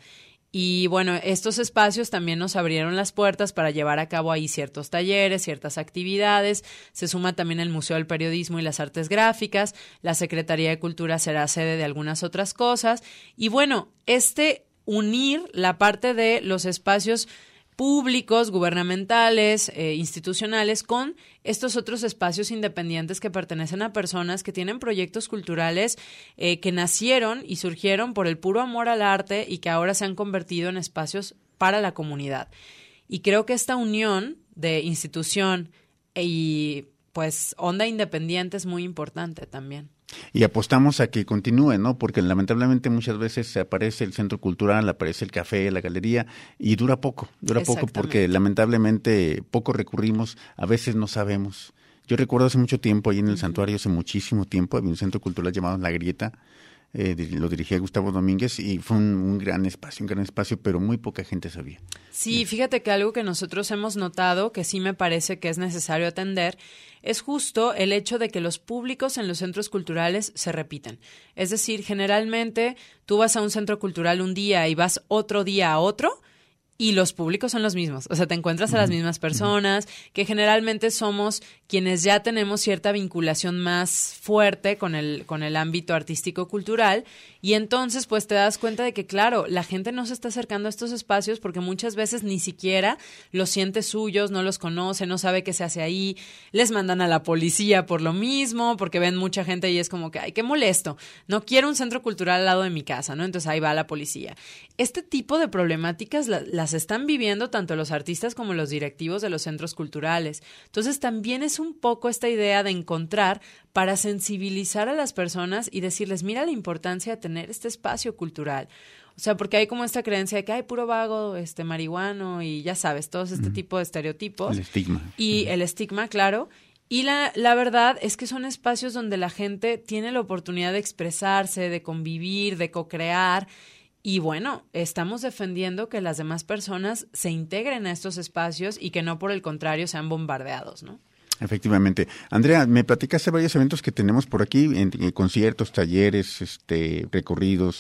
Y bueno, estos espacios también nos abrieron las puertas para llevar a cabo ahí ciertos talleres, ciertas actividades. Se suma también el Museo del Periodismo y las Artes Gráficas. La Secretaría de Cultura será sede de algunas otras cosas. Y bueno, este unir la parte de los espacios públicos, gubernamentales, eh, institucionales, con estos otros espacios independientes que pertenecen a personas que tienen proyectos culturales eh, que nacieron y surgieron por el puro amor al arte y que ahora se han convertido en espacios para la comunidad. Y creo que esta unión de institución y pues onda independiente es muy importante también. Y apostamos a que continúe, ¿no? Porque lamentablemente muchas veces se aparece el centro cultural, aparece el café, la galería, y dura poco, dura poco porque lamentablemente poco recurrimos, a veces no sabemos. Yo recuerdo hace mucho tiempo, ahí en el uh-huh. santuario, hace muchísimo tiempo, había un centro cultural llamado La Grieta, eh, lo dirigía Gustavo Domínguez y fue un, un gran espacio, un gran espacio, pero muy poca gente sabía. Sí, fíjate que algo que nosotros hemos notado, que sí me parece que es necesario atender, es justo el hecho de que los públicos en los centros culturales se repiten. Es decir, generalmente tú vas a un centro cultural un día y vas otro día a otro, y los públicos son los mismos, o sea, te encuentras a las mismas personas, que generalmente somos quienes ya tenemos cierta vinculación más fuerte con el, con el ámbito artístico-cultural, y entonces pues te das cuenta de que, claro, la gente no se está acercando a estos espacios porque muchas veces ni siquiera los siente suyos, no los conoce, no sabe qué se hace ahí, les mandan a la policía por lo mismo, porque ven mucha gente y es como que, ay, qué molesto, no quiero un centro cultural al lado de mi casa, ¿no? Entonces ahí va la policía. Este tipo de problemáticas la, las están viviendo tanto los artistas como los directivos de los centros culturales. Entonces también es un poco esta idea de encontrar para sensibilizar a las personas y decirles, mira la importancia de tener este espacio cultural. O sea, porque hay como esta creencia de que hay puro vago, este marihuano y ya sabes, todos este uh-huh. tipo de estereotipos. El estigma. Y uh-huh. el estigma, claro. Y la, la verdad es que son espacios donde la gente tiene la oportunidad de expresarse, de convivir, de co-crear. Y bueno, estamos defendiendo que las demás personas se integren a estos espacios y que no por el contrario sean bombardeados, ¿no? Efectivamente. Andrea, me platicaste varios eventos que tenemos por aquí, en, en conciertos, talleres, este, recorridos,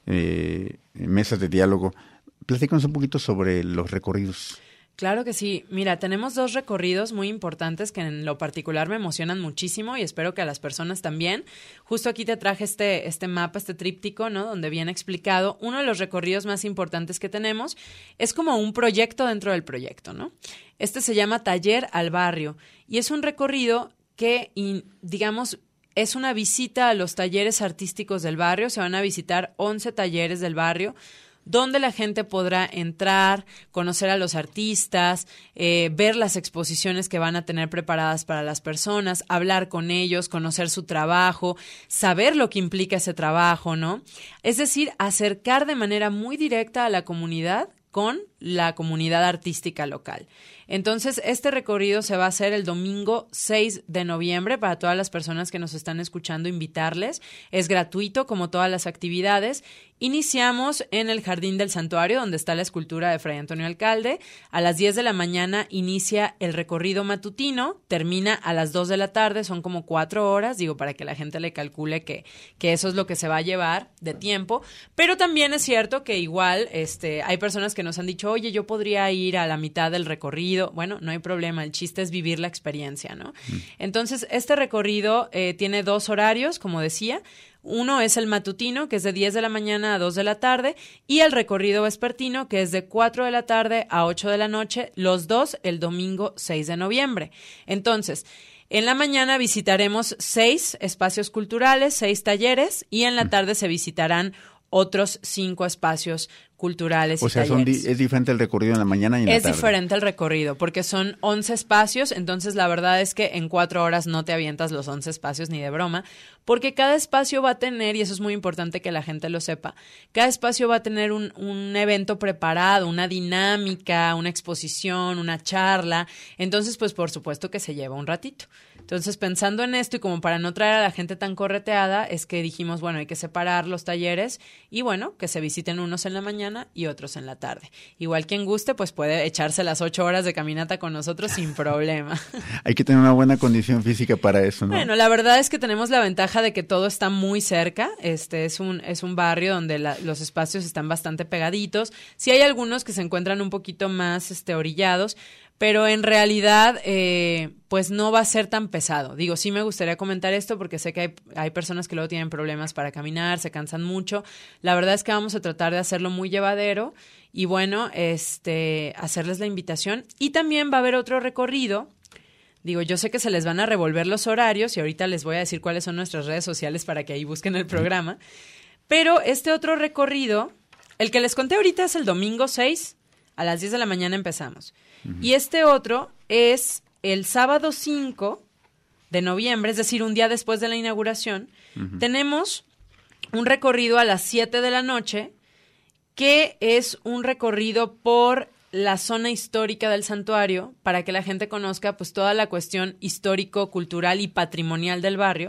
eh, mesas de diálogo. Platícanos un poquito sobre los recorridos. Claro que sí. Mira, tenemos dos recorridos muy importantes que en lo particular me emocionan muchísimo y espero que a las personas también. Justo aquí te traje este, este mapa, este tríptico, ¿no? Donde viene explicado. Uno de los recorridos más importantes que tenemos es como un proyecto dentro del proyecto, ¿no? Este se llama Taller al Barrio y es un recorrido que, digamos, es una visita a los talleres artísticos del barrio. Se van a visitar once talleres del barrio, donde la gente podrá entrar, conocer a los artistas, eh, ver las exposiciones que van a tener preparadas para las personas, hablar con ellos, conocer su trabajo, saber lo que implica ese trabajo, ¿no? Es decir, acercar de manera muy directa a la comunidad con la comunidad artística local. Entonces, este recorrido se va a hacer el domingo seis de noviembre para todas las personas que nos están escuchando, invitarles. Es gratuito, como todas las actividades. Iniciamos en el Jardín del Santuario, donde está la escultura de Fray Antonio Alcalde. A las diez de la mañana inicia el recorrido matutino, termina a las dos de la tarde, son como cuatro horas, digo, para que la gente le calcule que, que eso es lo que se va a llevar de tiempo. Pero también es cierto que igual este, hay personas que nos han dicho, oye, yo podría ir a la mitad del recorrido. Bueno, no hay problema, el chiste es vivir la experiencia, ¿no? Mm. Entonces, este recorrido eh, tiene dos horarios, como decía. Uno es el matutino, que es de diez de la mañana a dos de la tarde, y el recorrido vespertino, que es de cuatro de la tarde a ocho de la noche, los dos el domingo seis de noviembre. Entonces, en la mañana visitaremos seis espacios culturales, seis talleres, y en la tarde se visitarán otros cinco espacios culturales o y sea, talleres. Son di- es diferente el recorrido en la mañana y en es la tarde. Es diferente el recorrido, porque son once espacios, entonces la verdad es que en cuatro horas no te avientas los once espacios ni de broma, porque cada espacio va a tener, y eso es muy importante que la gente lo sepa, cada espacio va a tener un, un evento preparado, una dinámica, una exposición, una charla, entonces pues por supuesto que se lleva un ratito. Entonces, pensando en esto y como para no traer a la gente tan correteada, es que dijimos, bueno, hay que separar los talleres y bueno, que se visiten unos en la mañana y otros en la tarde. Igual quien guste, pues puede echarse las ocho horas de caminata con nosotros sin problema. Hay que tener una buena condición física para eso, ¿no? Bueno, la verdad es que tenemos la ventaja de que todo está muy cerca. Este es un, es un barrio donde la, los espacios están bastante pegaditos. Sí hay algunos que se encuentran un poquito más este, orillados, pero en realidad, eh, pues no va a ser tan pesado. Digo, sí me gustaría comentar esto porque sé que hay, hay personas que luego tienen problemas para caminar, se cansan mucho. La verdad es que vamos a tratar de hacerlo muy llevadero y bueno, este, hacerles la invitación. Y también va a haber otro recorrido. Digo, yo sé que se les van a revolver los horarios y ahorita les voy a decir cuáles son nuestras redes sociales para que ahí busquen el programa. Pero este otro recorrido, el que les conté ahorita es el domingo seis, a las diez de la mañana empezamos. Y este otro es el sábado cinco de noviembre, es decir, un día después de la inauguración. Uh-huh. Tenemos un recorrido a las siete de la noche, que es un recorrido por la zona histórica del santuario, para que la gente conozca pues toda la cuestión histórico, cultural y patrimonial del barrio.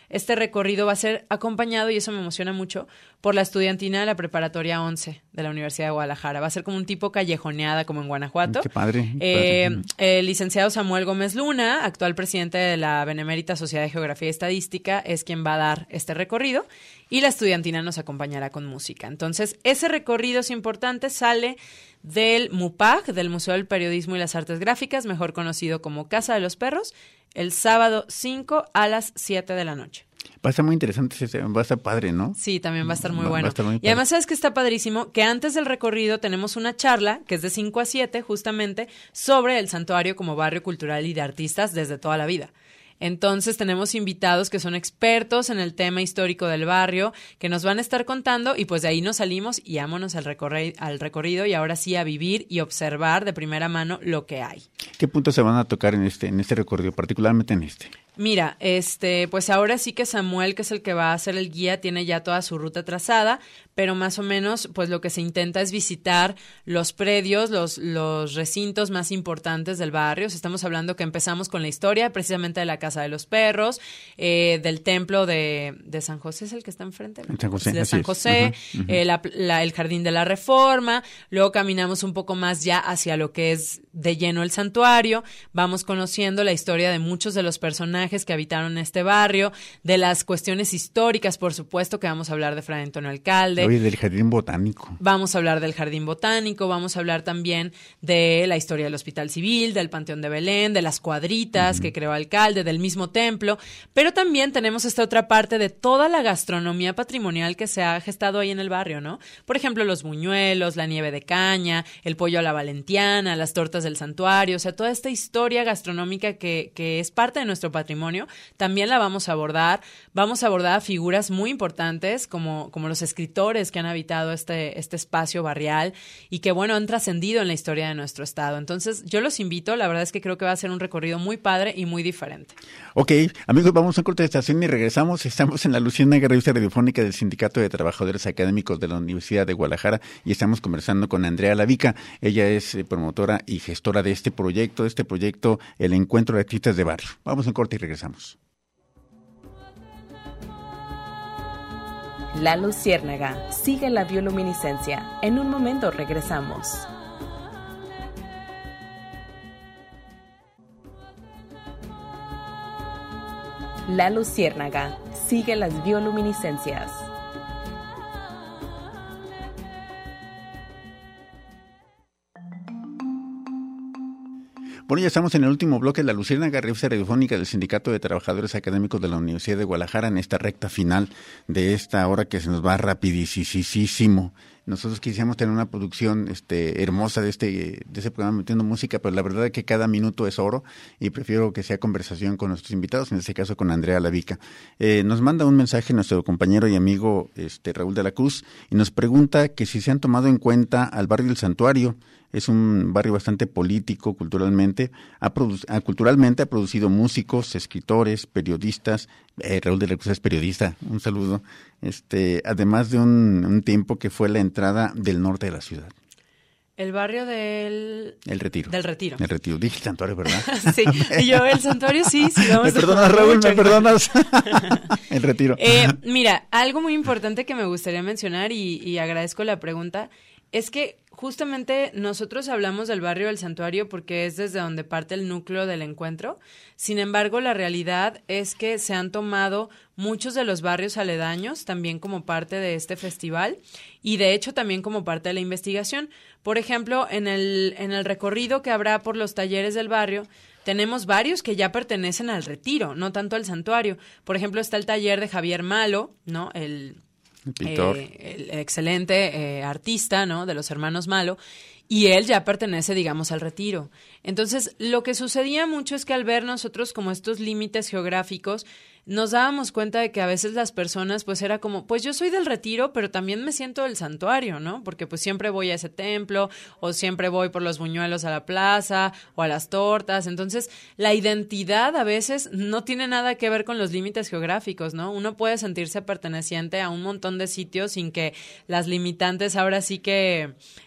Este recorrido va a ser acompañado, y eso me emociona mucho, por la estudiantina de la preparatoria once de la Universidad de Guadalajara. Va a ser como un tipo callejoneada como en Guanajuato. Qué padre. Eh, padre. El licenciado Samuel Gómez Luna, actual presidente de la Benemérita Sociedad de Geografía y Estadística, es quien va a dar este recorrido, y la estudiantina nos acompañará con música. Entonces, ese recorrido es importante, sale del MUPAG, del Museo del Periodismo y las Artes Gráficas, mejor conocido como Casa de los Perros, el sábado cinco a las siete de la noche. Va a estar muy interesante, va a estar padre, ¿no? Sí, también va a estar muy va, bueno. Va a estar muy y además, ¿sabes qué está padrísimo? Que antes del recorrido tenemos una charla, que es de cinco a siete, justamente, sobre el santuario como barrio cultural y de artistas desde toda la vida. Entonces tenemos invitados que son expertos en el tema histórico del barrio, que nos van a estar contando, y pues de ahí nos salimos y vámonos al, recorri- al recorrido y ahora sí a vivir y observar de primera mano lo que hay. ¿Qué puntos se van a tocar en este, en este recorrido, particularmente en este? Mira, este, pues ahora sí que Samuel, que es el que va a ser el guía, tiene ya toda su ruta trazada, pero más o menos, pues lo que se intenta es visitar los predios, los, los recintos más importantes del barrio. Estamos hablando que empezamos con la historia precisamente de la Casa de los Perros, eh, del templo de, de San José, ¿es el que está enfrente? ¿No? San José, de San José, uh-huh, uh-huh. Eh, la, la, el Jardín de la Reforma, luego caminamos un poco más ya hacia lo que es de lleno el santuario, vamos conociendo la historia de muchos de los personajes que habitaron este barrio, de las cuestiones históricas, por supuesto, que vamos a hablar de Fray Antonio Alcalde. Oye, del Jardín Botánico. Vamos a hablar del Jardín Botánico, vamos a hablar también de la historia del Hospital Civil, del Panteón de Belén, de las cuadritas uh-huh. que creó Alcalde, del mismo templo, pero también tenemos esta otra parte de toda la gastronomía patrimonial que se ha gestado ahí en el barrio, ¿no? Por ejemplo, los buñuelos, la nieve de caña, el pollo a la valentiana, las tortas del santuario, o sea, toda esta historia gastronómica que, que es parte de nuestro patrimonio, también la vamos a abordar. Vamos a abordar a figuras muy importantes como, como los escritores que han habitado este, este espacio barrial y que, bueno, han trascendido en la historia de nuestro estado. Entonces, yo los invito, la verdad es que creo que va a ser un recorrido muy padre y muy diferente. Ok, amigos, vamos a un corte de estación y regresamos. Estamos en la Luciérnaga, revista radiofónica del Sindicato de Trabajadores Académicos de la Universidad de Guadalajara, y estamos conversando con Andrea Lavica. Ella es eh, promotora y gestora de este proyecto, este proyecto, el Encuentro de Artistas de Barrio. Vamos a un corte y regresamos. La Luciérnaga, sigue la bioluminiscencia. En un momento regresamos. La Luciérnaga, sigue las bioluminiscencias. Bueno, ya estamos en el último bloque de la Luciérnaga, revista radiofónica del Sindicato de Trabajadores Académicos de la Universidad de Guadalajara, en esta recta final de esta hora que se nos va rapidísimo. Nosotros quisiéramos tener una producción este, hermosa de este de ese programa metiendo música, pero la verdad es que cada minuto es oro y prefiero que sea conversación con nuestros invitados, en este caso con Andrea Lavica. Eh, nos manda un mensaje nuestro compañero y amigo este, Raúl de la Cruz y nos pregunta que si se han tomado en cuenta al barrio del Santuario. Es un barrio bastante político culturalmente, ha produ- ha, culturalmente ha producido músicos, escritores, periodistas. Eh, Raúl de la Cruz es periodista, un saludo. Este, además de un, un tiempo que fue la entrada del norte de la ciudad. El barrio del... El Retiro. Del Retiro. El Retiro. Dije el santuario, ¿verdad? Sí, y yo el santuario sí, sí. Vamos me perdonas, Raúl, me perdonas. El Retiro. Eh, mira, algo muy importante que me gustaría mencionar y, y agradezco la pregunta, es que justamente nosotros hablamos del barrio del Santuario porque es desde donde parte el núcleo del encuentro. Sin embargo, la realidad es que se han tomado muchos de los barrios aledaños también como parte de este festival y de hecho también como parte de la investigación. Por ejemplo, en el, en el recorrido que habrá por los talleres del barrio, tenemos varios que ya pertenecen al Retiro, no tanto al Santuario. Por ejemplo, está el taller de Javier Malo, ¿no? El Eh, el excelente eh, artista, ¿no? De los hermanos Malo, y él ya pertenece, digamos, al Retiro. Entonces, lo que sucedía mucho es que al ver nosotros como estos límites geográficos, nos dábamos cuenta de que a veces las personas, pues era como, pues yo soy del Retiro, pero también me siento del Santuario, ¿no? Porque pues siempre voy a ese templo, o siempre voy por los buñuelos a la plaza, o a las tortas. Entonces, la identidad a veces no tiene nada que ver con los límites geográficos, ¿no? Uno puede sentirse perteneciente a un montón de sitios sin que las limitantes ahora sí que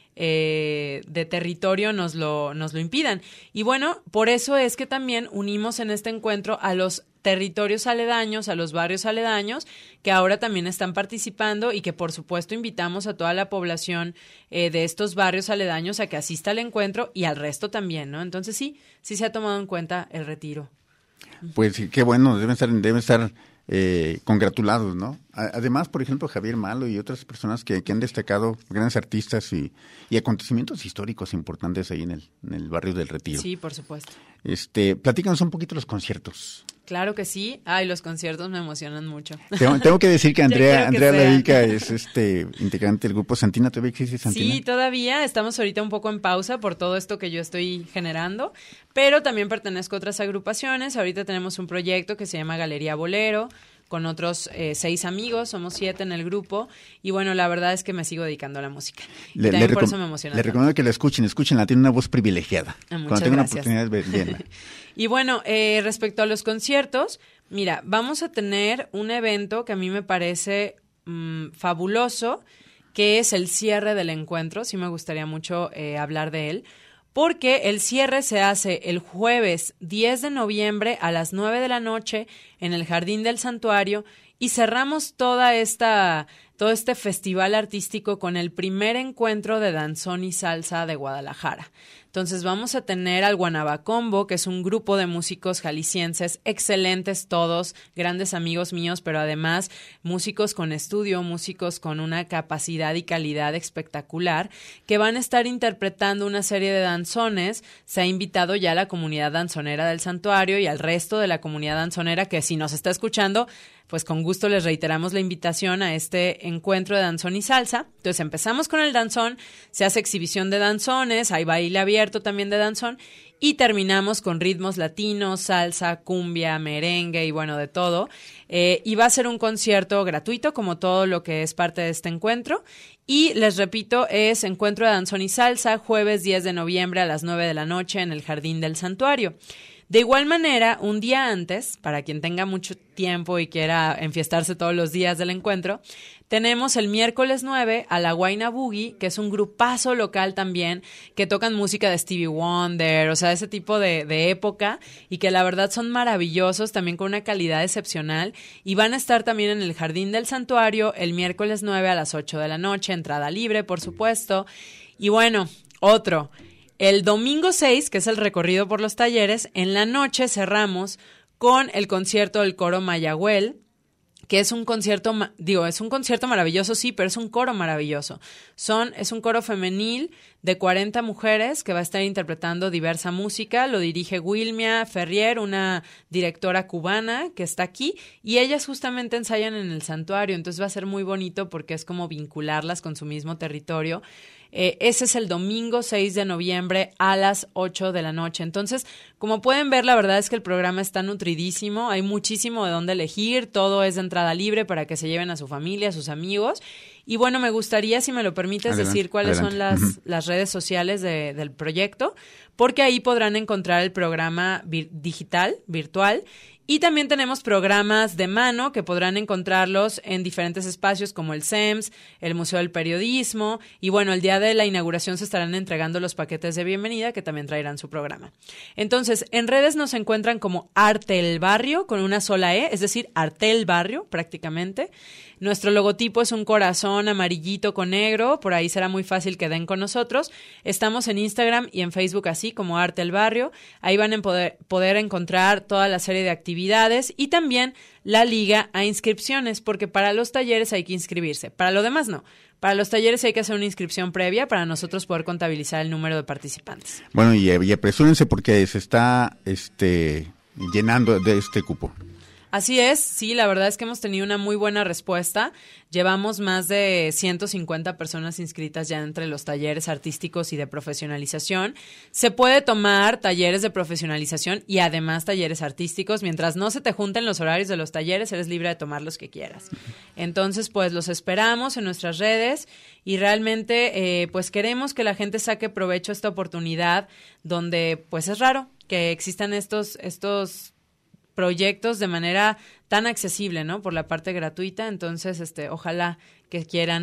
eh, de territorio nos lo, nos lo impidan. Y bueno, por eso es que también unimos en este encuentro a los territorios aledaños, a los barrios aledaños, que ahora también están participando y que por supuesto invitamos a toda la población eh, de estos barrios aledaños a que asista al encuentro y al resto también, ¿no? Entonces sí, sí se ha tomado en cuenta el retiro. Pues qué bueno, deben estar, deben estar eh, congratulados, ¿no? Además, por ejemplo, Javier Malo y otras personas que, que han destacado, grandes artistas y, y acontecimientos históricos importantes ahí en el, en el barrio del Retiro. Sí, por supuesto. Este, platícanos un poquito los conciertos. Claro que sí. Ay, los conciertos me emocionan mucho. Tengo, tengo que decir que Andrea, Andrea que Ladica es este integrante del grupo Santina. ¿Todavía existe Santina? Sí, todavía. Estamos ahorita un poco en pausa por todo esto que yo estoy generando, pero también pertenezco a otras agrupaciones. Ahorita tenemos un proyecto que se llama Galería Bolero, con otros eh, seis amigos, somos siete en el grupo, y bueno, la verdad es que me sigo dedicando a la música. Y le, también le por eso me emociona. Le recomiendo que la escuchen, escúchenla, tiene una voz privilegiada. Ah, muchas Cuando tenga gracias. una oportunidad, véanla. Y bueno, eh, respecto a los conciertos, mira, vamos a tener un evento que a mí me parece mmm, fabuloso, que es el cierre del encuentro. Sí me gustaría mucho eh, hablar de él, porque el cierre se hace el jueves diez de noviembre a las nueve de la noche en el Jardín del Santuario y cerramos toda esta, todo este festival artístico con el primer encuentro de danzón y salsa de Guadalajara. Entonces vamos a tener al Guanabacombo, que es un grupo de músicos jaliscienses excelentes todos, grandes amigos míos, pero además músicos con estudio, músicos con una capacidad y calidad espectacular, que van a estar interpretando una serie de danzones. Se ha invitado ya a la comunidad danzonera del santuario y al resto de la comunidad danzonera que si nos está escuchando, pues con gusto les reiteramos la invitación a este encuentro de danzón y salsa. Entonces empezamos con el danzón, se hace exhibición de danzones, hay baile abierto también de danzón y terminamos con ritmos latinos, salsa, cumbia, merengue y bueno, de todo. Eh, y va a ser un concierto gratuito como todo lo que es parte de este encuentro. Y les repito, es encuentro de danzón y salsa, jueves diez de noviembre a las nueve de la noche en el Jardín del Santuario. De igual manera, un día antes, para quien tenga mucho tiempo y quiera enfiestarse todos los días del encuentro, tenemos el miércoles nueve a la Huayna Boogie, que es un grupazo local también, que tocan música de Stevie Wonder, o sea, ese tipo de, de época, y que la verdad son maravillosos, también con una calidad excepcional, y van a estar también en el Jardín del Santuario el miércoles nueve a las ocho de la noche, entrada libre, por supuesto. Y bueno, otro... El domingo seis, que es el recorrido por los talleres, en la noche cerramos con el concierto del coro Mayagüel, que es un concierto, digo, es un concierto maravilloso, sí, pero es un coro maravilloso. Son, es un coro femenil de cuarenta mujeres que va a estar interpretando diversa música. Lo dirige Wilmia Ferrier, una directora cubana que está aquí, y ellas justamente ensayan en el santuario, entonces va a ser muy bonito porque es como vincularlas con su mismo territorio. Eh, ese es el domingo seis de noviembre a las ocho de la noche. Entonces, como pueden ver, la verdad es que el programa está nutridísimo, hay muchísimo de dónde elegir, todo es de entrada libre para que se lleven a su familia, a sus amigos. Y bueno, me gustaría, si me lo permites, adelante, decir cuáles adelante. son las, uh-huh. las redes sociales de, del proyecto, porque ahí podrán encontrar el programa vir- digital, virtual. Y también tenemos programas de mano que podrán encontrarlos en diferentes espacios como el S E M S, el Museo del Periodismo, y bueno, el día de la inauguración se estarán entregando los paquetes de bienvenida que también traerán su programa. Entonces, en redes nos encuentran como Arte el Barrio con una sola E, es decir, Arte el Barrio prácticamente. Nuestro logotipo es un corazón amarillito con negro, por ahí será muy fácil que den con nosotros. Estamos en Instagram y en Facebook así como Arte el Barrio. Ahí van a poder, poder encontrar toda la serie de actividades y también la liga a inscripciones, porque para los talleres hay que inscribirse, para lo demás no. Para los talleres hay que hacer una inscripción previa para nosotros poder contabilizar el número de participantes. Bueno, y, y apresúrense porque se está este, llenando de este cupo. Así es, sí, la verdad es que hemos tenido una muy buena respuesta. Llevamos más de ciento cincuenta personas inscritas ya entre los talleres artísticos y de profesionalización. Se puede tomar talleres de profesionalización y además talleres artísticos. Mientras no se te junten los horarios de los talleres, eres libre de tomar los que quieras. Entonces, pues los esperamos en nuestras redes y realmente eh, pues queremos que la gente saque provecho a esta oportunidad donde pues es raro que existan estos estos proyectos de manera tan accesible, ¿no? Por la parte gratuita, entonces, este, ojalá que quieran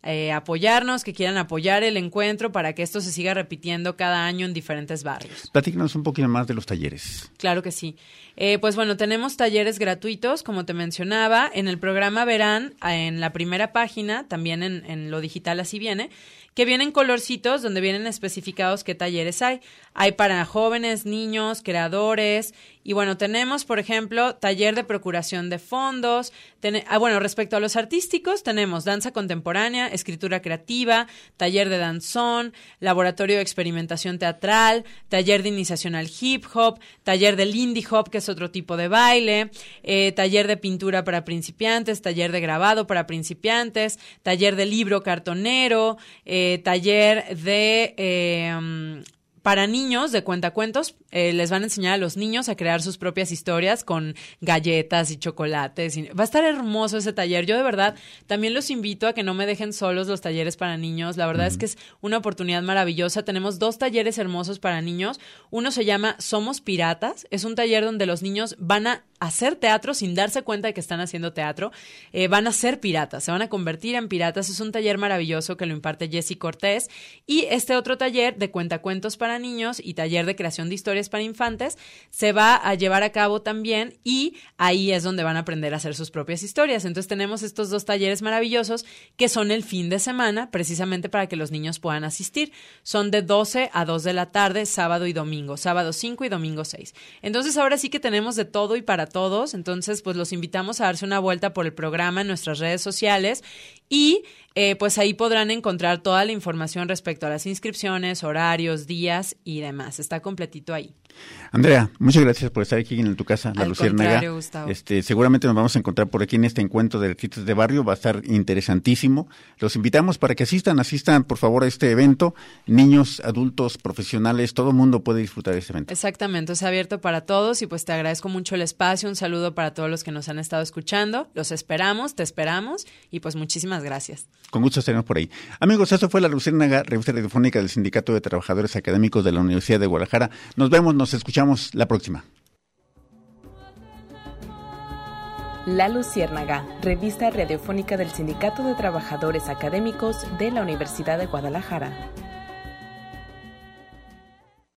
eh, apoyarnos, que quieran apoyar el encuentro para que esto se siga repitiendo cada año en diferentes barrios. Platícanos un poquito más de los talleres. Claro que sí. Eh, pues bueno, tenemos talleres gratuitos, como te mencionaba. En el programa verán, en la primera página, también en, en lo digital así viene, que vienen colorcitos donde vienen especificados qué talleres hay. Hay para jóvenes, niños, creadores. Y bueno, tenemos, por ejemplo, taller de procuración de fondos. Ten- ah, bueno, respecto a los artísticos, tenemos danza contemporánea, escritura creativa, taller de danzón, laboratorio de experimentación teatral, taller de iniciación al hip hop, taller del indie hop, que es otro tipo de baile, eh, taller de pintura para principiantes, taller de grabado para principiantes, taller de libro cartonero, eh, taller de... Eh, um, para niños de cuentacuentos, eh, les van a enseñar a los niños a crear sus propias historias con galletas y chocolates. Y va a estar hermoso ese taller. Yo de verdad también los invito a que no me dejen solos los talleres para niños. La verdad uh-huh. es que es una oportunidad maravillosa. Tenemos dos talleres hermosos para niños. Uno se llama Somos Piratas. Es un taller donde los niños van a hacer teatro sin darse cuenta de que están haciendo teatro. Eh, van a ser piratas, se van a convertir en piratas. Es un taller maravilloso que lo imparte Jessy Cortés. Y este otro taller de cuentacuentos para niños y taller de creación de historias para infantes se va a llevar a cabo también, y ahí es donde van a aprender a hacer sus propias historias. Entonces tenemos estos dos talleres maravillosos que son el fin de semana, precisamente para que los niños puedan asistir. Son de doce a dos de la tarde, sábado y domingo, sábado cinco y domingo seis. Entonces ahora sí que tenemos de todo y para todos. Entonces pues los invitamos a darse una vuelta por el programa en nuestras redes sociales y eh, pues ahí podrán encontrar toda la información respecto a las inscripciones, horarios, días y demás. Está completito ahí. Andrea, muchas gracias por estar aquí en tu casa, La Al Luciérnaga. contrario, Gustavo. Este, seguramente nos vamos a encontrar por aquí en este encuentro de artistas de barrio, va a estar interesantísimo. Los invitamos para que asistan, asistan por favor a este evento. Niños, adultos, profesionales, todo el mundo puede disfrutar de este evento. Exactamente, es abierto para todos y pues te agradezco mucho el espacio. Un saludo para todos los que nos han estado escuchando. Los esperamos, te esperamos y pues muchísimas gracias. Con gusto estaremos por ahí. Amigos, eso fue La Luciérnaga, revista radiofónica del Sindicato de Trabajadores Académicos de la Universidad de Guadalajara. Nos vemos, nos escuchamos la próxima. La Luciérnaga, revista radiofónica del Sindicato de Trabajadores Académicos de la Universidad de Guadalajara.